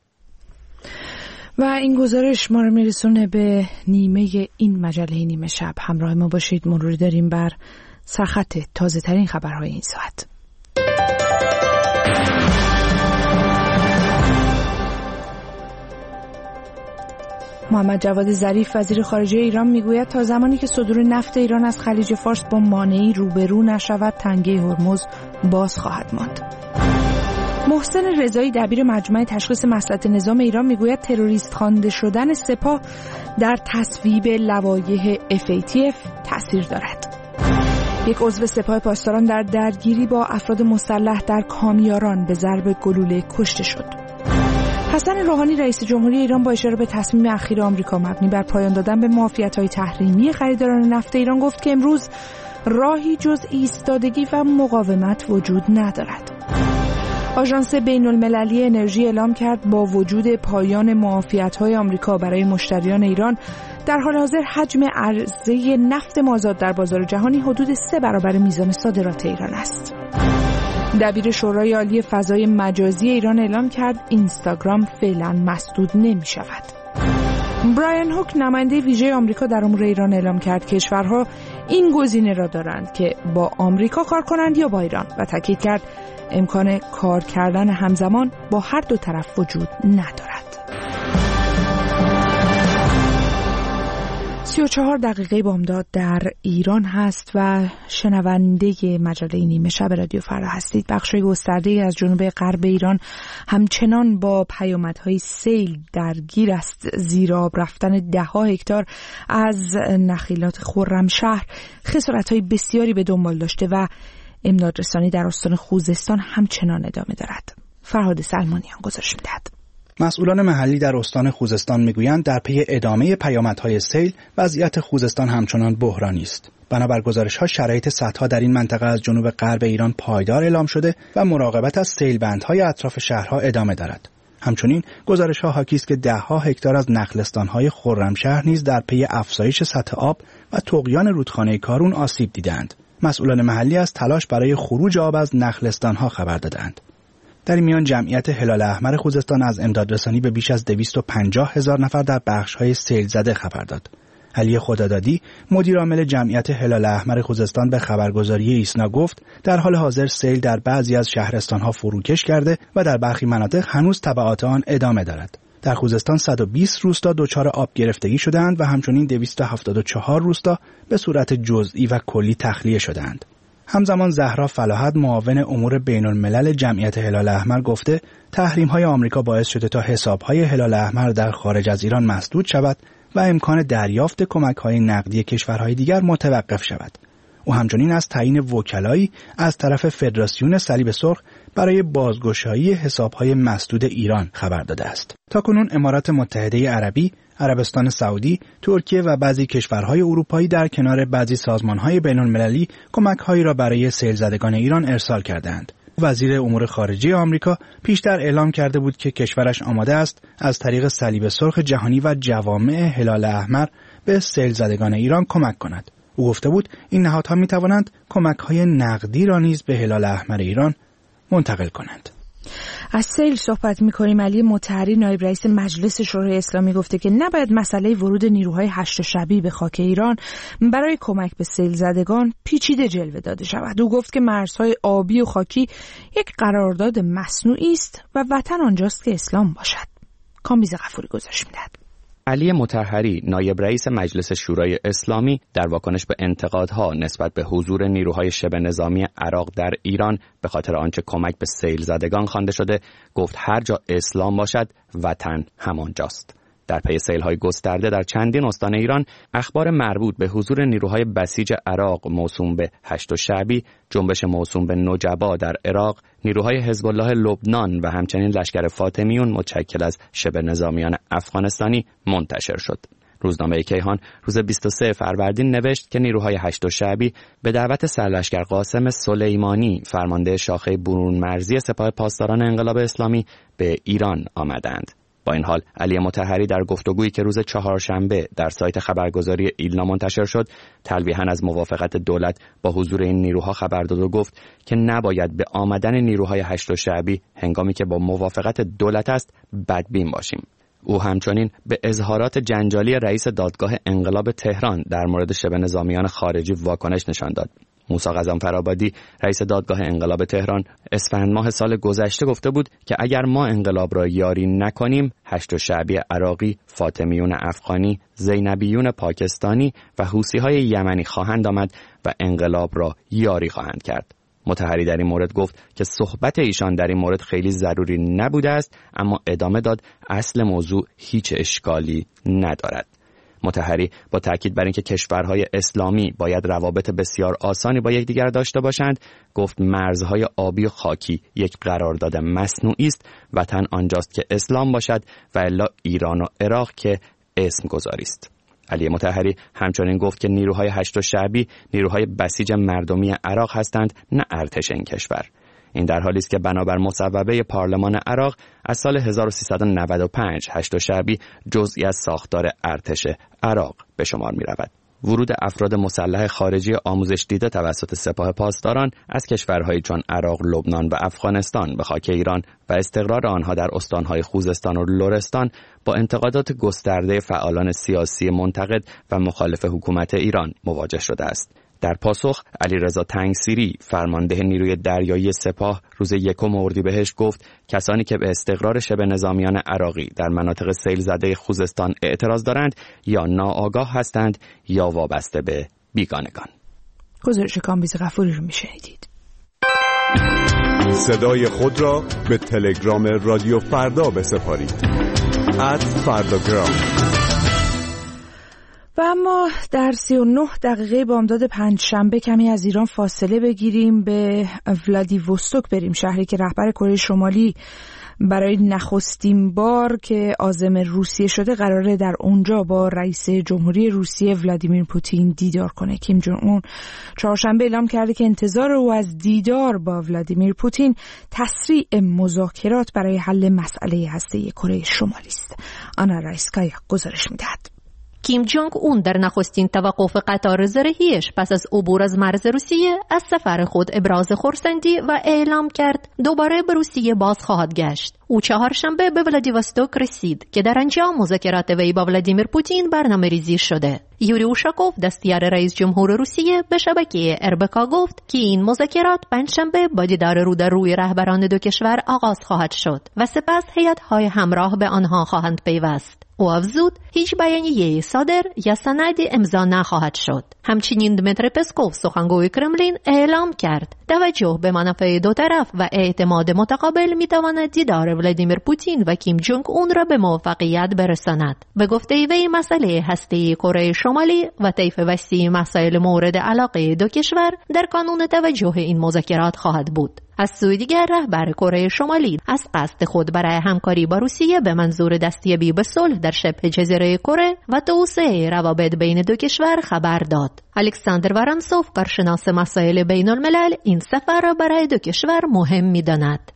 و این گزارش ما رو میرسونه به نیمه این مجله نیمه شب. همراه ما باشید، مروری داریم بر سرخط تازه ترین خبرهای این ساعت. محمد جواد ظریف وزیر خارجه ایران میگوید تا زمانی که صدور نفت ایران از خلیج فارس با مانعی روبرو نشود تنگه هرمز باز خواهد ماند. محسن رضایی دبیر مجمع تشخیص مصلحت نظام ایران میگوید تروریست خوانده شدن سپاه در تصویب لوایح اف ای تی اف تأثیر دارد. یک عضو سپاه پاسداران در درگیری با افراد مسلح در کامیاران به ضرب گلوله کشته شد. حسن روحانی رئیس جمهوری ایران با اشاره به تصمیم اخیر آمریکا مبنی بر پایان دادن به معافیت‌های تحریمی خریداران نفت ایران گفت که امروز راهی جز ایستادگی و مقاومت وجود ندارد. آژانس بین‌المللی انرژی اعلام کرد با وجود پایان معافیت‌های آمریکا برای مشتریان ایران، در حال حاضر حجم عرضه نفت مازاد در بازار جهانی حدود سه برابر میزان صادرات ایران است. دبیر شورای عالی فضای مجازی ایران اعلام کرد اینستاگرام فعلا مسدود نمی شود. برایان هوک نماینده ویژه آمریکا در امور ایران اعلام کرد کشورها این گزینه را دارند که با آمریکا کار کنند یا با ایران و تاکید کرد امکان کار کردن همزمان با هر دو طرف وجود ندارد. سی و چهار دقیقه بامداد در ایران هست و شنونده مجله نیمه شب رادیو فردا هستید. بخشای گسترده از جنوب غرب ایران همچنان با پیامدهای سیل درگیر است. زیر آب رفتن ده ها هکتار از نخیلات خرمشهر خسارت‌های بسیاری به دنبال داشته و امدادرسانی در استان خوزستان همچنان ادامه دارد. فرهاد سلمانیان گزارش می‌دهد. مسئولان محلی در استان خوزستان میگویند در پی ادامه پیامدهای سیل وضعیت خوزستان همچنان بحرانی است. بنابر گزارش‌ها شرایط سدها در این منطقه از جنوب غرب ایران پایدار اعلام شده و مراقبت از سیل بندهای اطراف شهرها ادامه دارد. همچنین گزارش‌ها حاکی است که ده‌ها هکتار از نخلستان‌های خرمشهر نیز در پی افزایش سطح آب و طغیان رودخانه کارون آسیب دیدند. مسئولان محلی از تلاش برای خروج آب از نخلستان‌ها خبر دادند. در این میان جمعیت هلال احمر خوزستان از امدادرسانی به بیش از دویست و پنجاه هزار نفر در بخش‌های سیل زده خبر داد. علی خدادادی مدیر عامل جمعیت هلال احمر خوزستان به خبرگزاری ایسنا گفت در حال حاضر سیل در بعضی از شهرستان‌ها فروکش کرده و در برخی مناطق هنوز تبعات آن ادامه دارد. در خوزستان صد و بیست روستا دچار آب گرفتگی شدند و همچنین دویست و هفتاد و چهار روستا به صورت جزئی و کلی تخلیه شدند. همزمان زهرا فلاحت معاون امور بین‌الملل جمعیت هلال احمر گفته تحریم‌های آمریکا باعث شده تا حساب‌های هلال احمر در خارج از ایران مسدود شود و امکان دریافت کمک‌های نقدی کشورهای دیگر متوقف شود. او همچنین از تعیین وکلایی از طرف فدراسیون صلیب سرخ برای بازگشایی حساب‌های مسدود ایران خبر داده است. تاکنون امارات متحده عربی، عربستان سعودی، ترکیه و بعضی کشورهای اروپایی در کنار بعضی سازمان‌های بین‌المللی کمک‌هایی را برای سیل زدگان ایران ارسال کردند. وزیر امور خارجه آمریکا پیشتر اعلام کرده بود که کشورش آماده است از طریق صلیب سرخ جهانی و جوامع هلال احمر به سیل زدگان ایران کمک کند. او گفته بود این نهادها می‌توانند کمک‌های نقدی را نیز به هلال احمر ایران منتقل کنند. از سیل صحبت می‌کنیم. علی مطهری نایب رئیس مجلس شورای اسلامی گفته که نباید مسئله ورود نیروهای هشت شبی به خاک ایران برای کمک به سیل زدگان پیچیده جلوه داده شود. او گفت که مرزهای آبی و خاکی یک قرارداد مصنوعی است و وطن آنجاست که اسلام باشد. کامبیز غفوری گزارش می‌دهد. علی مطهری نایب رئیس مجلس شورای اسلامی در واکنش به انتقادها نسبت به حضور نیروهای شبه نظامی عراق در ایران به خاطر آنچه کمک به سیل زدگان خوانده شده گفت هر جا اسلام باشد وطن همانجاست. در پی سیل‌های گسترده در چندین استان ایران اخبار مربوط به حضور نیروهای بسیج عراق موسوم به هشت شعبی، جنبش موسوم به نجبا در عراق، نیروهای حزب الله لبنان و همچنین لشکر فاطمیون متشکل از شبه نظامیان افغانستانی منتشر شد. روزنامه کیهان روز بیست و سوم فروردین نوشت که نیروهای هشت شعبی به دعوت سرلشکر قاسم سلیمانی فرمانده شاخه برون مرزی سپاه پاسداران انقلاب اسلامی به ایران آمدند. با این حال علی مطهری در گفتگویی که روز چهارشنبه در سایت خبرگزاری ایلنا منتشر شد تلویحاً از موافقت دولت با حضور این نیروها خبر داد و گفت که نباید به آمدن نیروهای هشت شعبی هنگامی که با موافقت دولت است بدبین باشیم. او همچنین به اظهارات جنجالی رئیس دادگاه انقلاب تهران در مورد شبه نظامیان خارجی واکنش نشان داد. موسی غضنفرآبادی رئیس دادگاه انقلاب تهران اسفند ماه سال گذشته گفته بود که اگر ما انقلاب را یاری نکنیم هشت شعبی عراقی، فاطمیون افغانی، زینبیون پاکستانی و حوثی‌های یمنی خواهند آمد و انقلاب را یاری خواهند کرد. مطهری در این مورد گفت که صحبت ایشان در این مورد خیلی ضروری نبوده است، اما ادامه داد اصل موضوع هیچ اشکالی ندارد. مطهری با تاکید بر اینکه کشورهای اسلامی باید روابط بسیار آسانی با یکدیگر داشته باشند، گفت مرزهای آبی و خاکی یک قرارداد مصنوعی است، وطن آنجاست که اسلام باشد و الا ایران و عراق که اسم گذاری است. علی مطهری همچنین گفت که نیروهای هشت شعبی نیروهای بسیج مردمی عراق هستند، نه ارتش این کشور. این در حالی است که بنابر مصوبه پارلمان عراق از سال هزار و سیصد و نود و پنج هشت شعبی جزئی از ساختار ارتش عراق به شمار می رود. ورود افراد مسلح خارجی آموزش دیده توسط سپاه پاسداران از کشورهایی چون عراق، لبنان و افغانستان به خاک ایران و استقرار آنها در استانهای خوزستان و لرستان با انتقادات گسترده فعالان سیاسی منتقد و مخالف حکومت ایران مواجه شده است. در پاسخ علیرضا تنگسیری فرمانده نیروی دریایی سپاه روز یکم اردیبهشت گفت کسانی که به استقرار شبه نظامیان عراقی در مناطق سیل زده خوزستان اعتراض دارند یا ناآگاه هستند یا وابسته به بیگانگان. گزارش کامبیز غفوری رو میشنیدید. صدای خود را به تلگرام رادیو فردا بسپارید. ات فرداگرام. و اما در سی و نه دقیقه بامداد پنجشنبه کمی از ایران فاصله بگیریم، به ولادیوستوک بریم، شهری که رهبر کره شمالی برای نخستین بار که عازم روسیه شده قراره در اونجا با رئیس جمهوری روسیه ولادیمیر پوتین دیدار کنه. کیم جونگ اون چهارشنبه اعلام کرده که انتظار او از دیدار با ولادیمیر پوتین تسریع مذاکرات برای حل مسئله هسته‌ای کره شمالی است. آنا رایسکایا گزارش می‌دهد. کیم جونگ اون در نخستین توقف قطار زرهیش پس از عبور از مرز روسیه از سفر خود ابراز خرسندی و اعلام کرد دوباره به روسیه باز خواهد گشت. او چهارشنبه به ولادیوستوک رسید که در انجام مذاکرات وی با ولادیمیر پوتین برنامه ریزی شده. یوری اوشاکوف دستیار رئیس جمهور روسیه به شبکه اربکا گفت که این مذاکرات پنجشنبه با دیدار رو در روی رهبران دو کشور آغاز خواهد شد و سپس هیئت‌های همراه به آنها خواهند پیوست. او افزود هیچ بیانیه صادر یا سندی امضا نخواهد شد. همچنین دمیتری پسکوف سخنگوی کرملین اعلام کرد توجه به منافع دو طرف و اعتماد متقابل میتواند دیدار ولادیمیر پوتین و کیم جونگ اون را به موفقیت برساند. به گفته وی مسئله هسته‌ای کره شمالی و طیف وسیع مسائل مورد علاقه دو کشور در کانون توجه این مذاکرات خواهد بود. از سوی دیگر رهبر کره شمالی از قصد خود برای همکاری با روسیه به منظور دستیابی به صلح در شبه جزیره کره و توسعه روابط بین دو کشور خبر داد. الکساندر ورانسوف کارشناس مسائل بین الملل این سفر را برای دو کشور مهم می‌داند.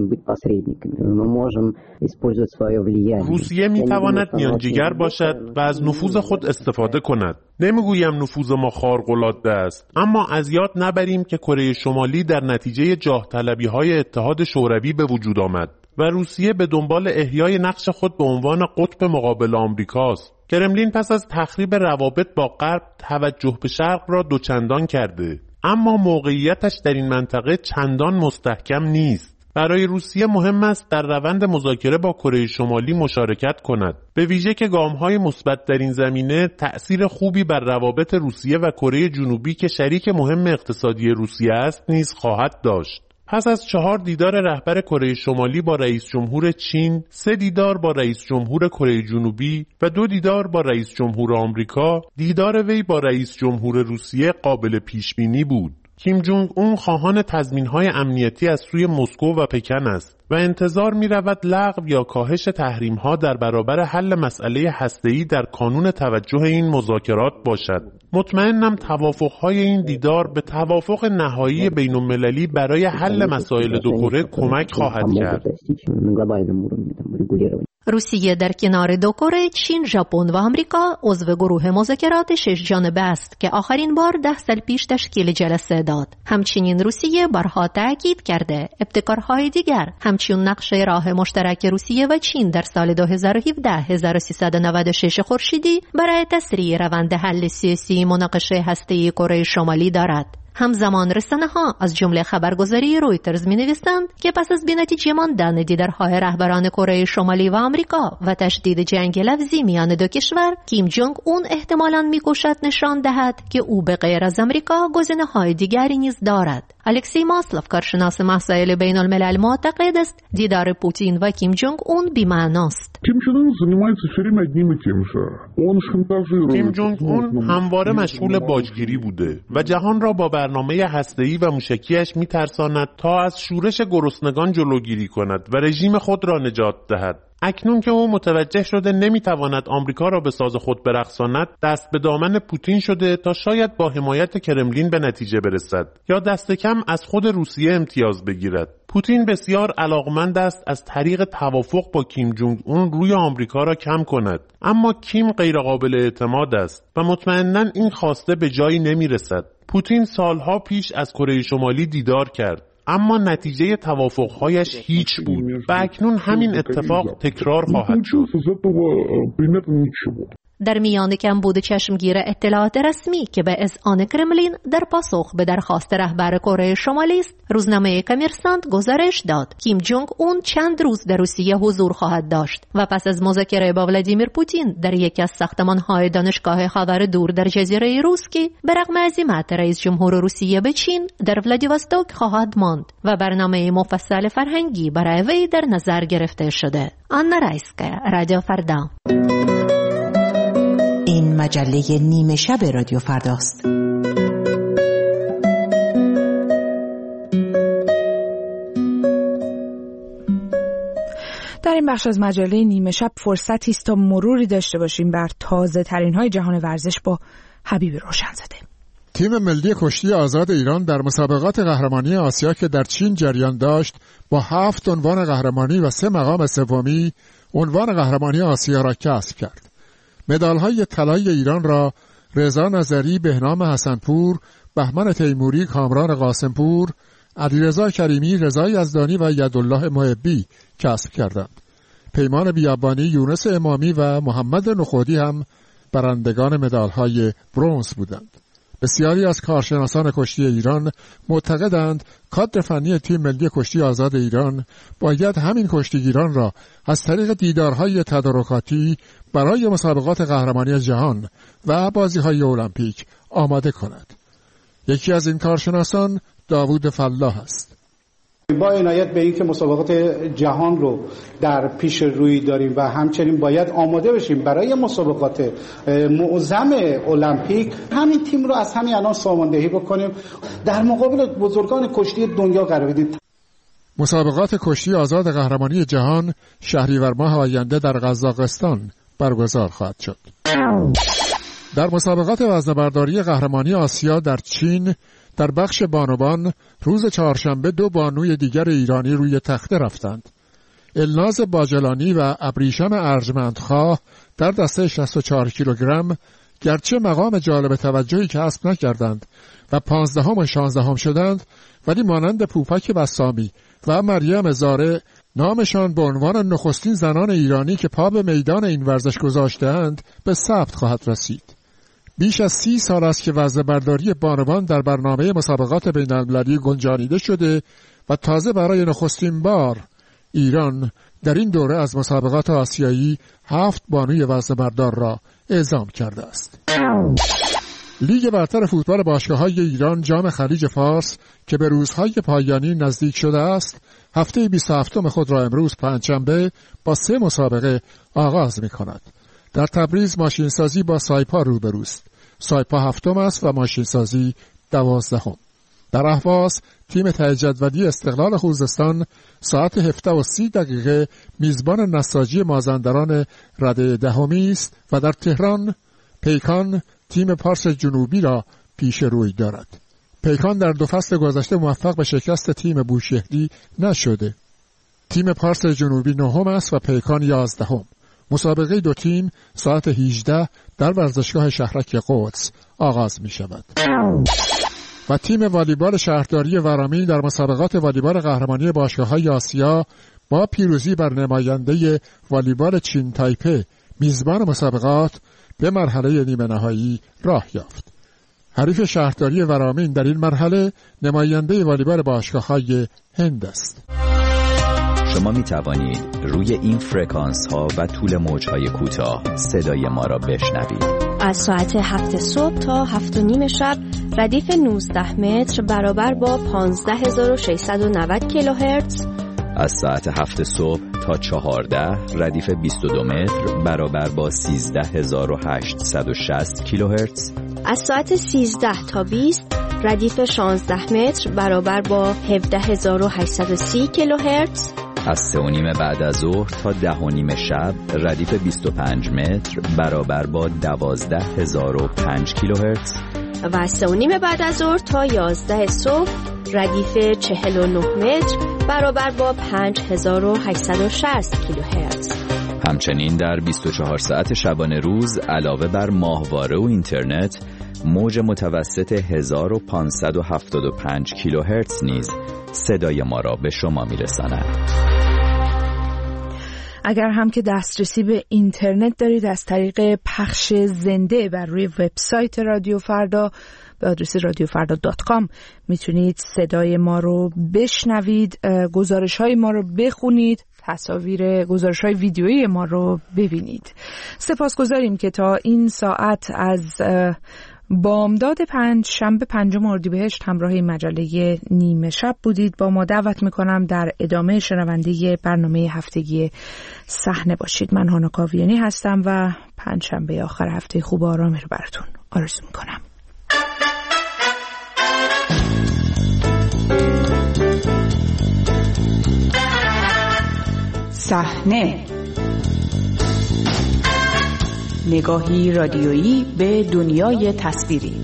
روسیه می‌تواند میانجیگر باشد و از نفوذ خود استفاده کند. نمیگویم نفوذ ما خارق‌العاده است، اما از یاد نبریم که کره شمالی در نتیجه جاه طلبی‌های اتحاد شوروی به وجود آمد و روسیه به دنبال احیای نقش خود به عنوان قطب مقابل آمریکاست. کرملین پس از تخریب روابط با غرب توجه به شرق را دوچندان کرده، اما موقعیتش در این منطقه چندان مستحکم نیست. برای روسیه مهم است در روند مذاکره با کره شمالی مشارکت کند، به ویژه که گام‌های مثبت در این زمینه تأثیر خوبی بر روابط روسیه و کره جنوبی که شریک مهم اقتصادی روسیه است نیز خواهد داشت. پس از چهار دیدار رهبر کره شمالی با رئیس جمهور چین، سه دیدار با رئیس جمهور کره جنوبی و دو دیدار با رئیس جمهور آمریکا، دیدار وی با رئیس جمهور روسیه قابل پیشبینی بود. کیم جونگ اون خواهان تضمین‌های امنیتی از سوی مسکو و پکن است و انتظار می‌رود لغو یا کاهش تحریم‌ها در برابر حل مسئله هسته‌ای در کانون توجه این مذاکرات باشد. مطمئنم توافق‌های این دیدار به توافق نهایی بین‌المللی برای حل مسائل دو کره کمک خواهد کرد. روسیه در کنار دو کره، چین، ژاپن و آمریکا عضو گروه مذاکرات شش جانبه است که آخرین بار ده سال پیش تشکیل جلسه داد. همچنین روسیه بارها تاکید کرده ابتکارهای دیگر همچون نقشه راه مشترک روسیه و چین در سال دو هزار و هفده هزار و سیصد و نود و شش خورشیدی برای تسریع روند حل سیاسی مناقشه هسته‌ای کره شمالی دارد. همزمان رسانه‌ها از جمله خبرگزاری رویترز می‌نویسند که پس از بی‌نتیجه ماندن دیدارهای رهبران کره شمالی و آمریکا و تشدید جنگ لفظی میان دو کشور، کیم جونگ اون احتمالاً می‌کوشد نشان دهد که او به غیر از آمریکا گزینه‌های دیگری نیز دارد. الکسی ماسلوف کارشناس مسائل بین الملل معتقد است دیدار پوتین و کیم جونگ اون بی‌معناست. کیم جونگ اون همواره مشغول باجگیری بوده و جهان را با برنامه هسته‌ای و موشکیش می‌ترساند تا از شورش گرسنگان جلوگیری کند و رژیم خود را نجات دهد. اکنون که او متوجه شده نمیتواند آمریکا را به ساز خود برقصاند، دست به دامن پوتین شده تا شاید با حمایت کرملین به نتیجه برسد یا دست کم از خود روسیه امتیاز بگیرد. پوتین بسیار علاقمند است از طریق توافق با کیم جونگ اون روی آمریکا را کم کند، اما کیم غیرقابل اعتماد است و مطمئناً این خواسته به جایی نمیرسد. پوتین سالها پیش از کره شمالی دیدار کرد، اما نتیجه توافقهایش هیچ بود و اکنون همین اتفاق تکرار خواهد شد. در میان کمبود چشمگیر اطلاعات رسمی که به اذعان کرملین در پاسخ به درخواست رهبر کره شمالی است، روزنامه کامرسانت گزارش داد کیم جونگ اون چند روز در روسیه حضور خواهد داشت و پس از مذاکره با ولادیمیر پوتین در یکی از ساختمان‌های دانشگاه خاور دور در جزیره روسکی به رغم عزیمت رئیس جمهور روسیه به چین در ولادیواستوک خواهد ماند و برنامه مفصل فرهنگی برای وی در نظر گرفته شده. آنا رایسکا، رادیو فردا. این مجله نیمه شب رادیو فرداست. در این بخش از مجله نیمه شب فرصتی است تا مروری داشته باشیم بر تازه ترین های جهان ورزش با حبیب روشنزاده. تیم ملی کشتی آزاد ایران در مسابقات قهرمانی آسیا که در چین جریان داشت با هفت عنوان قهرمانی و سه مقام سومی عنوان قهرمانی آسیا را کسب کرد. مدال‌های طلایی ایران را رضا نظری، بهنام حسنپور، بهمن تیموری، کامران قاسمپور، علیرضا کریمی، رضا یزدانی و یدالله محبی کسب کردند. پیمان بیابانی، یونس امامی و محمد نخودی هم برندگان مدال‌های برنز بودند. بسیاری از کارشناسان کشتی ایران معتقدند کادر فنی تیم ملی کشتی آزاد ایران باید همین کشتیگیران را از طریق دیدارهای تدارکاتی برای مسابقات قهرمانی جهان و بازی‌های المپیک آماده کند. یکی از این کارشناسان داوود فلاح است. با عنایت به این که مسابقات جهان رو در پیش روی داریم و همچنین باید آماده بشیم برای مسابقات معظم المپیک، همین تیم رو از همین الان ساماندهی بکنیم، در مقابل بزرگان کشتی دنیا قرار بدیم. مسابقات کشتی آزاد قهرمانی جهان شهریور ماه آینده در قزاقستان برگزار خواهد شد. در مسابقات وزنه‌برداری قهرمانی آسیا در چین در بخش بانوان روز چهارشنبه دو بانوی دیگر ایرانی روی تخته رفتند. الناز باجلانی و ابریشم ارجمندخواه در دسته شصت و چهار کیلوگرم گرچه مقام جالب توجهی کسب نکردند و پانزدهم و شانزدهم شدند، ولی مانند پوپک بسامی و مریم زاره نامشان به عنوان نخستین زنان ایرانی که پا به میدان این ورزش گذاشته‌اند به ثبت خواهد رسید. بیش از سی سال است که وزنه‌برداری بانوان در برنامه مسابقات بین‌المللی گنجانیده شده و تازه برای نخستین بار ایران در این دوره از مسابقات آسیایی هفت بانوی وزنه‌بردار را اعزام کرده است. لیگ برتر فوتبال باشگاه‌های ایران جام خلیج فارس که به روزهای پایانی نزدیک شده است، هفته بیست و هفتم خود را امروز پنجشنبه با سه مسابقه آغاز می‌کند. در تبریز ماشینسازی با سایپا روبروست. سایپا هفتم است و ماشینسازی دوازدهم. در اهواز تیم ته جدولی استقلال خوزستان ساعت هفده و سی دقیقه میزبان نساجی مازندران رده دهمی است و در تهران پیکان تیم پارس جنوبی را پیش روی دارد. پیکان در دو فصل گذشته موفق به شکست تیم بوشهری نشده. تیم پارس جنوبی نهم است و پیکان یازدهم. مسابقه دو تیم ساعت هجده در ورزشگاه شهرک قدس آغاز می شود. و تیم والیبال شهرداری ورامین در مسابقات والیبال قهرمانی باشگاه‌های آسیا با پیروزی بر نماینده والیبال چین تایپه میزبان مسابقات به مرحله نیمه نهایی راه یافت. حریف شهرداری ورامین در این مرحله نماینده والیبال باشگاه‌های هند است. شما می توانید روی این فرکانس ها و طول موج های کوتاه صدای ما را بشنوید. از ساعت هفت صبح تا هفت و نیم شب ردیف نوزده متر برابر با پانزده هزار و ششصد و نود کیلوهرتز. از ساعت هفت صبح تا چهارده ردیف بیست و دو متر برابر با سیزده هزار و هشتصد و شصت کیلوهرتز. از ساعت سیزده تا بیست ردیف شانزده متر برابر با هفده هزار و هشتصد و سی کیلوهرتز. از سه و نیم بعد از ظهر تا ده و نیم شب ردیف بیست و پنج متر برابر با دوازده هزار و پنج کیلوهرتز و از سه و نیم بعد از ظهر تا یازده صبح ردیف چهل و نه متر برابر با پنج هزار و هشتصد و شصت کیلوهرتز. همچنین در بیست و چهار ساعت شبانه روز علاوه بر ماهواره و اینترنت موج متوسط هزار و پانصد و هفتاد و پنج کیلوهرتز نیز صدای ما را به شما میرساند. اگر هم که دسترسی به اینترنت دارید، از طریق پخش زنده بر روی وبسایت رادیو فردا به آدرس رادیو فردا دات کام میتونید صدای ما رو بشنوید، گزارش های ما رو بخونید، تصاویر گزارش های ویدیویی ما رو ببینید. سپاسگزاریم که تا این ساعت از بامداد پنج شنبه پنجم اردیبهشت همراه مجله نیمه شب بودید. با ما دعوت میکنم در ادامه شنونده برنامه هفتگی صحنه باشید. من هانا کاویانی هستم و پنج شنبه آخر هفته خوب و آرامی رو براتون آرزو میکنم. صحنه، نگاهی رادیویی به دنیای تصویری.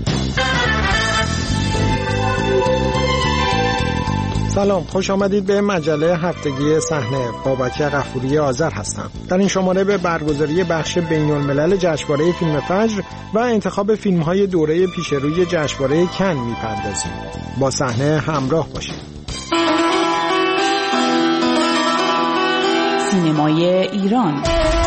سلام، خوش آمدید به مجله هفتگی صحنه. بابک غفوری آذر هستم. در این شماره به برگزاری بخش بین‌الملل جشنواره فیلم فجر و انتخاب فیلم‌های دوره پیشروی جشنواره کن می‌پردازیم. با صحنه همراه باشید. سینمای ایران.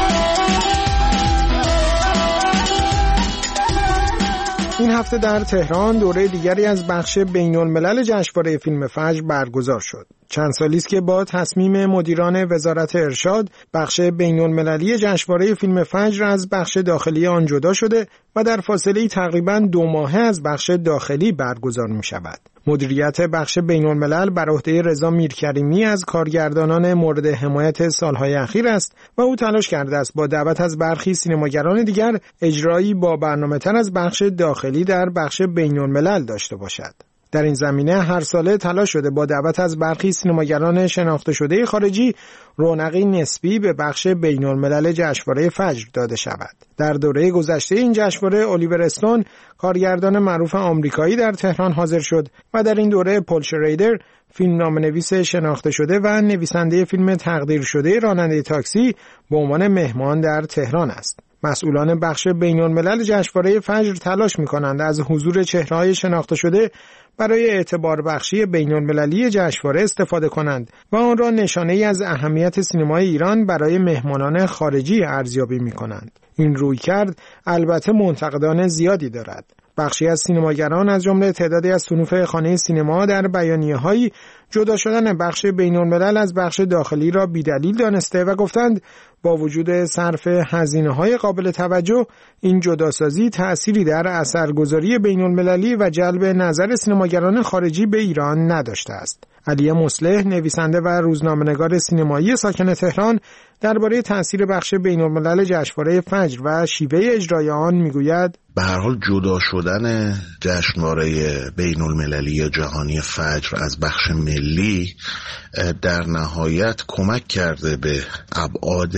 این هفته در تهران دوره دیگری از بخش بین‌الملل جشنواره فیلم فجر برگزار شد. چند سالی است که با تصمیم مدیران وزارت ارشاد بخش بین‌المللی جشنواره فیلم فجر از بخش داخلی آن جدا شده و در فاصله تقریباً دو ماهه از بخش داخلی برگزار می شود. مدیریت بخش بین‌الملل بر عهده رضا میرکریمی از کارگردانان مورد حمایت سالهای اخیر است و او تلاش کرده است با دعوت از برخی سینماگران دیگر اجرایی با برنامه‌تر از بخش داخلی در بخش بین‌الملل داشته باشد. در این زمینه هر ساله تلاش شده با دعوت از برخی سینماگران شناخته شده خارجی رونقی نسبی به بخش بین‌الملل جشنواره فجر داده شود. در دوره گذشته این جشنواره الیور استون کارگردان معروف آمریکایی در تهران حاضر شد و در این دوره پل شریدر فیلمنامه‌نویس شناخته شده و نویسنده فیلم تقدیر شده راننده تاکسی به عنوان مهمان در تهران است. مسئولان بخش بین‌الملل جشنواره فجر تلاش می‌کنند از حضور چهره‌های شناخته شده برای اعتبار بخشی بین‌المللی جشنواره استفاده کنند و آن را نشانه‌ای از اهمیت سینمای ایران برای مهمانان خارجی ارزیابی می‌کنند. این رویکرد البته منتقدان زیادی دارد. بخشی از سینماگران از جمله تعدادی از صنوف خانه سینما در بیانیه‌هایی جدا شدن بخش بین‌الملل از بخش داخلی را بی‌دلیل دانسته و گفتند با وجود صرف هزینه‌های قابل توجه این جداسازی تأثیری در اثرگذاری بین‌المللی و جلب نظر سینماگران خارجی به ایران نداشته است. علی مصلح، نویسنده و روزنامه‌نگار سینمایی ساکن تهران، درباره تأثیر بخش بین‌الملل جشنواره فجر و شیوه اجرای آن میگوید: به هر حال جدا شدن جشنواره بین‌المللی یا جهانی فجر از بخش ملی در نهایت کمک کرده به ابعاد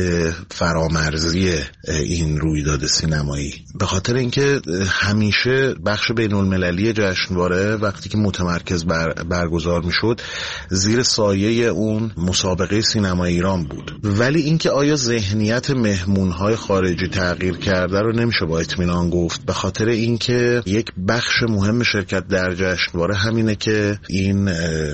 فرامرزی این رویداد سینمایی، به خاطر اینکه همیشه بخش بین‌المللی جشنواره وقتی که متمرکز بر برگزار میشد زیر سایه اون مسابقه سینما ایران بود، ولی اینکه آیا ذهنیت مهمون‌های خارجی تغییر کرده رو نمیشه با اطمینان گفت، به خاطر اینکه یک بخش مهم شرکت در جشنواره همینه که این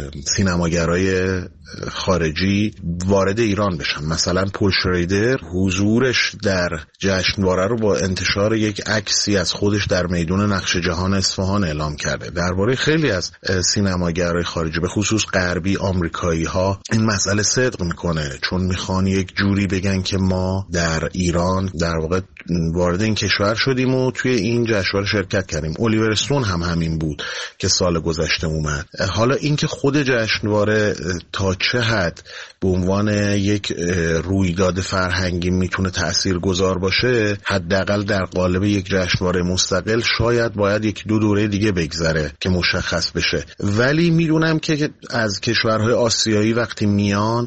سینماگرای خارجی وارد ایران بشن. مثلا پل شریدر حضورش در جشنواره رو با انتشار یک عکسی از خودش در میدون نقش جهان اصفهان اعلام کرده. درباره خیلی از سینماگرای خارجی به خصوص غربی آمریکایی ها این مسئله صدق میکنه، چون میخوان یک جوری بگن که ما در ایران در واقع وارد این کشور شدیم و توی این جشنواره شرکت کردیم. الیور استون هم همین بود که سال گذشته اومد. حالا اینکه خود جشنواره تا چه حد به عنوان یک رویداد فرهنگی میتونه تاثیرگذار باشه، حداقل در قالب یک جشنواره مستقل شاید باید یک دو دوره دیگه بگذره که مشخص بشه. ولی میدونم که از کشورهای آسیایی وقتی میان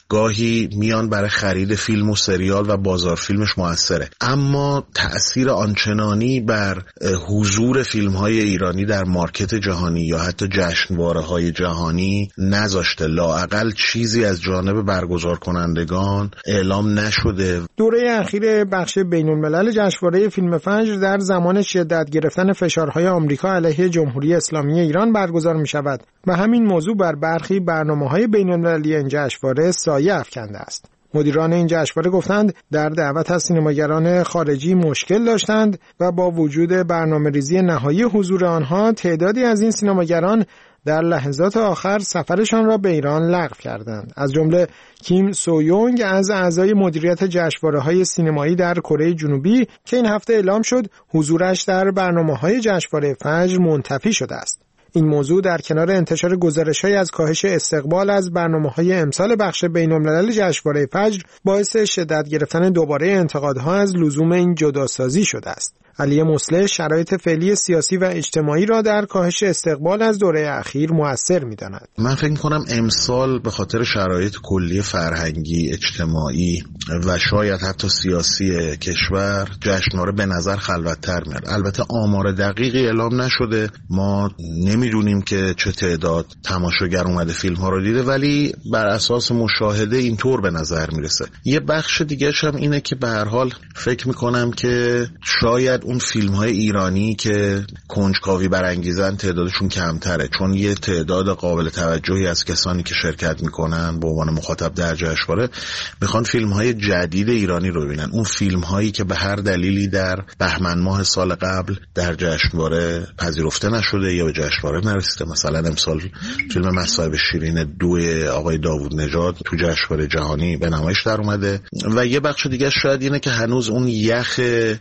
گاهی میان برای خرید فیلم و سریال و بازار فیلمش موثره، اما تأثیر آنچنانی بر حضور فیلم‌های ایرانی در مارکت جهانی یا حتی جشنواره‌های جهانی نذاشته. لااقل چیزی از جانب برگزار کنندگان اعلام نشده. دوره اخیر بخش بین‌الملل جشنواره فیلم فجر در زمان شدت گرفتن فشارهای آمریکا علیه جمهوری اسلامی ایران برگزار می‌شود و همین موضوع بر برخی برنامه‌های بین‌المللی این جشنواره سایه افکنده است. مدیران این جشنواره گفتند در دعوت از سینماگران خارجی مشکل داشتند و با وجود برنامه‌ریزی نهایی حضور آنها، تعدادی از این سینماگران در لحظات آخر سفرشان را به ایران لغو کردند. از جمله کیم سویونگ از اعضای مدیریت جشنواره‌های سینمایی در کره جنوبی که این هفته اعلام شد حضورش در برنامه‌های جشنواره فجر منتفی شده است. این موضوع در کنار انتشار گزارش‌های از کاهش استقبال از برنامه‌های امسال بخش بین‌الملل جشنواره فجر باعث شدت گرفتن دوباره انتقادها از لزوم این جداسازی شده است. علی مصلح شرایط فعلی سیاسی و اجتماعی را در کاهش استقبال از دوره اخیر مؤثر می‌داند. من فکر می‌کنم امسال به خاطر شرایط کلی فرهنگی، اجتماعی و شاید حتی سیاسی کشور جشنواره به نظر خلوت‌تر میاد. البته آمار دقیقی اعلام نشده، ما نمیدونیم که چه تعداد تماشاگر اومده فیلم‌ها رو دیده، ولی بر اساس مشاهده اینطور به نظر میرسه. یه بخش دیگه‌ش هم اینه که به هر حال فکر می‌کنم که شاید اون فیلم‌های ایرانی که کنجکاوی برانگیزن تعدادشون کمتره، چون یه تعداد قابل توجهی از کسانی که شرکت میکنن به عنوان مخاطب در جشنواره میخوان فیلم‌های جدید ایرانی رو ببینن. اون فیلم‌هایی که به هر دلیلی در بهمن ماه سال قبل در جشنواره پذیرفته نشده یا به جشنواره نرسیده، مثلا امسال فیلم مصائب شیرین دو آقای داوود نژاد تو جشنواره جهانی به نمایش در اومده. و یه بخش دیگه شاید اینه که هنوز اون یخ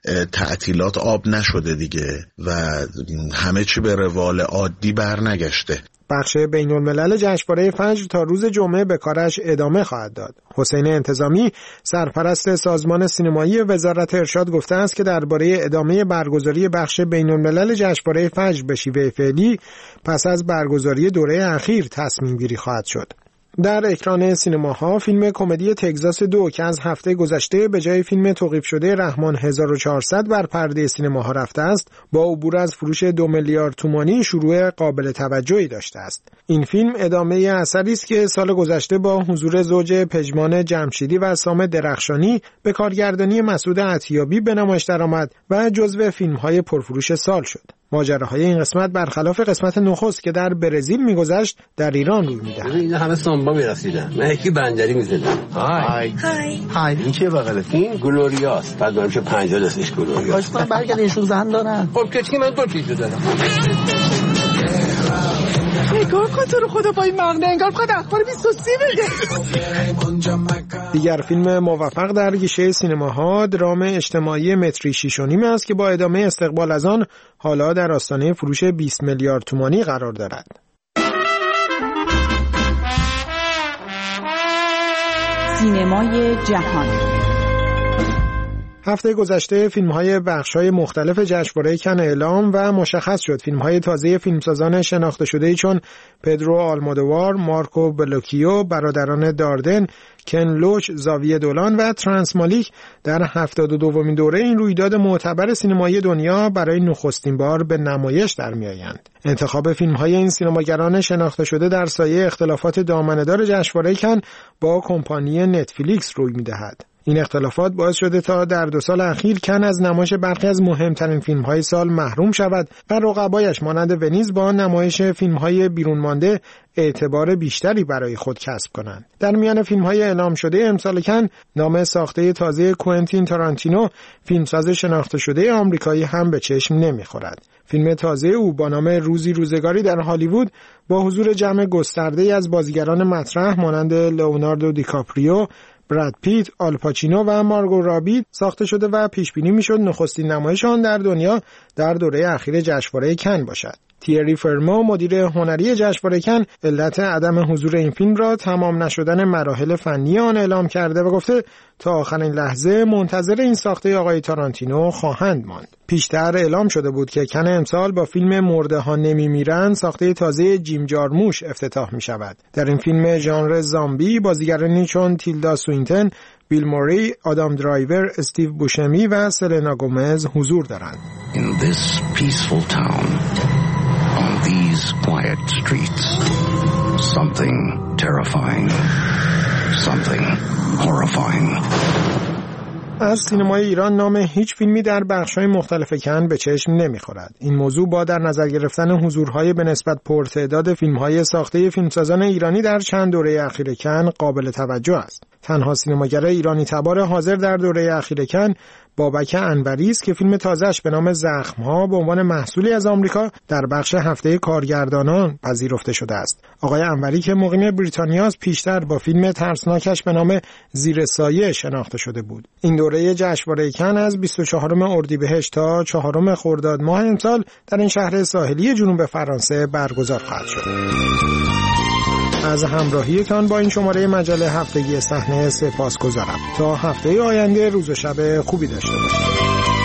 تعطیلات آب نشده دیگه و همه چی به روال عادی برنگشته. بخش بین‌الملل جشنواره فجر تا روز جمعه به کارش ادامه خواهد داد. حسین انتظامی سرپرست سازمان سینمایی وزارت ارشاد گفته است که درباره ادامه برگزاری بخش بین‌الملل جشنواره فجر به شیوه فعلی پس از برگزاری دوره اخیر تصمیم گیری خواهد شد. در اکران سینماها فیلم کمدی تگزاس دو که از هفته گذشته به جای فیلم توقیف شده رحمان هزار و چهارصد بر پرده سینماها رفته است، با عبور از فروش دو میلیارد تومانی شروع قابل توجهی داشته است. این فیلم ادامه اثری است که سال گذشته با حضور زوج پژمان جمشیدی و سام درخشانی به کارگردانی مسعود عطیابی به نمایش درآمد و جزو فیلم‌های پرفروش سال شد. ماجراهای این قسمت برخلاف قسمت نخست که در برزیل میگذشت در ایران روی میدهد. اینا همه سامبا میرسیدن، من یکی بنجری میزدم. های های های این چه بغله؟ این گلوریاست. بعد من چه پنجاه دستش گلوریاست. واسه من برگرد ایشون زن دارن. خب که چی من دو چیزو دارم. نگاه کن تو رو خدا با این مغنه انگار بخواد اخبار بیست و سی بگه. دیگر فیلم موفق در گیشه سینماها درام اجتماعی متری شیش و نیم است که با ادامه استقبال از آن حالا در آستانه فروش بیست میلیارد تومانی قرار دارد. سینمای جهان. هفته گذشته فیلم‌های بخش‌های مختلف جشنواره کن اعلام و مشخص شد. فیلم‌های تازه فیلمسازان شناخته شده‌ای چون پدرو آلمودوار، مارکو بلوکیو، برادران داردن، کن لوچ، زاویه دولان و ترانس مالیک در هفتاد و دومین دوره این رویداد معتبر سینمایی دنیا برای نخستین بار به نمایش در می‌آیند. انتخاب فیلم‌های این سینماگران شناخته شده در سایه اختلافات دامنه‌دار جشنواره کن با کمپانی نتفلیکس روی می‌دهد. این اختلافات باعث شده تا در دو سال اخیر کن از نمایش برخی از مهمترین فیلم‌های سال محروم شود و رقبایش مانند ونیز با نمایش فیلم‌های بیرون مانده اعتبار بیشتری برای خود کسب کنند. در میان فیلم‌های اعلام شده امسال کن نام ساخته تازه کوئنتین تارانتینو، فیلمساز شناخته شده آمریکایی هم به چشم نمی‌خورد. فیلم تازه او با نام روزی روزگاری در هالیوود با حضور جمع گسترده‌ای از بازیگران مطرح مانند لئوناردو دیکاپریو، براد پیت، آلپاچینو و مارگو رابی ساخته شده و پیش بینی می‌شد نخستین نمایش آن در دنیا در دوره اخیر جشنواره کن باشد. تیری فرمو مدیر هنری جشنواره کن علت عدم حضور این فیلم را تمام نشدن مراحل فنی آن اعلام کرده و گفته تا آخرین لحظه منتظر این ساخته آقای تارانتینو خواهند ماند. پیشتر اعلام شده بود که کن امسال با فیلم مرده ها نمیمیرن ساخته تازه جیم جارموش افتتاح می شود. در این فیلم ژانر زامبی بازیگرانی چون تیلدا سوینتن، بیل موری، آدام درایور، استیو بوشمی و سلنا گومز حضور دارند. In this peaceful town, on these quiet streets, something terrifying, something horrifying. از سینمای ایران نام هیچ فیلمی در بخش‌های مختلف کن به چشم نمی‌خورد. این موضوع با در نظر گرفتن حضورهای به نسبت پرتعداد فیلم‌های ساخته فیلمسازان ایرانی در چند دوره اخیر کن قابل توجه است. تنها سینماگر ایرانی تبار حاضر در دوره اخیر کن بابک انوری است که فیلم تازه‌اش به نام زخم‌ها به عنوان محصولی از آمریکا در بخش هفته کارگردانان پذیرفته شده است. آقای انوری که مقیم بریتانیا است پیشتر با فیلم ترسناکش به نام زیر سایه شناخته شده بود. این دوره جشنواره کن از بیست و چهارم اردیبهشت تا چهارم خرداد ماه امسال در این شهر ساحلی جنوب فرانسه برگزار خواهد شد. از همراهیتان با این شماره مجله هفتگی صحنه سپاسگزارم. تا هفته آینده روز و شب خوبی داشته باشید.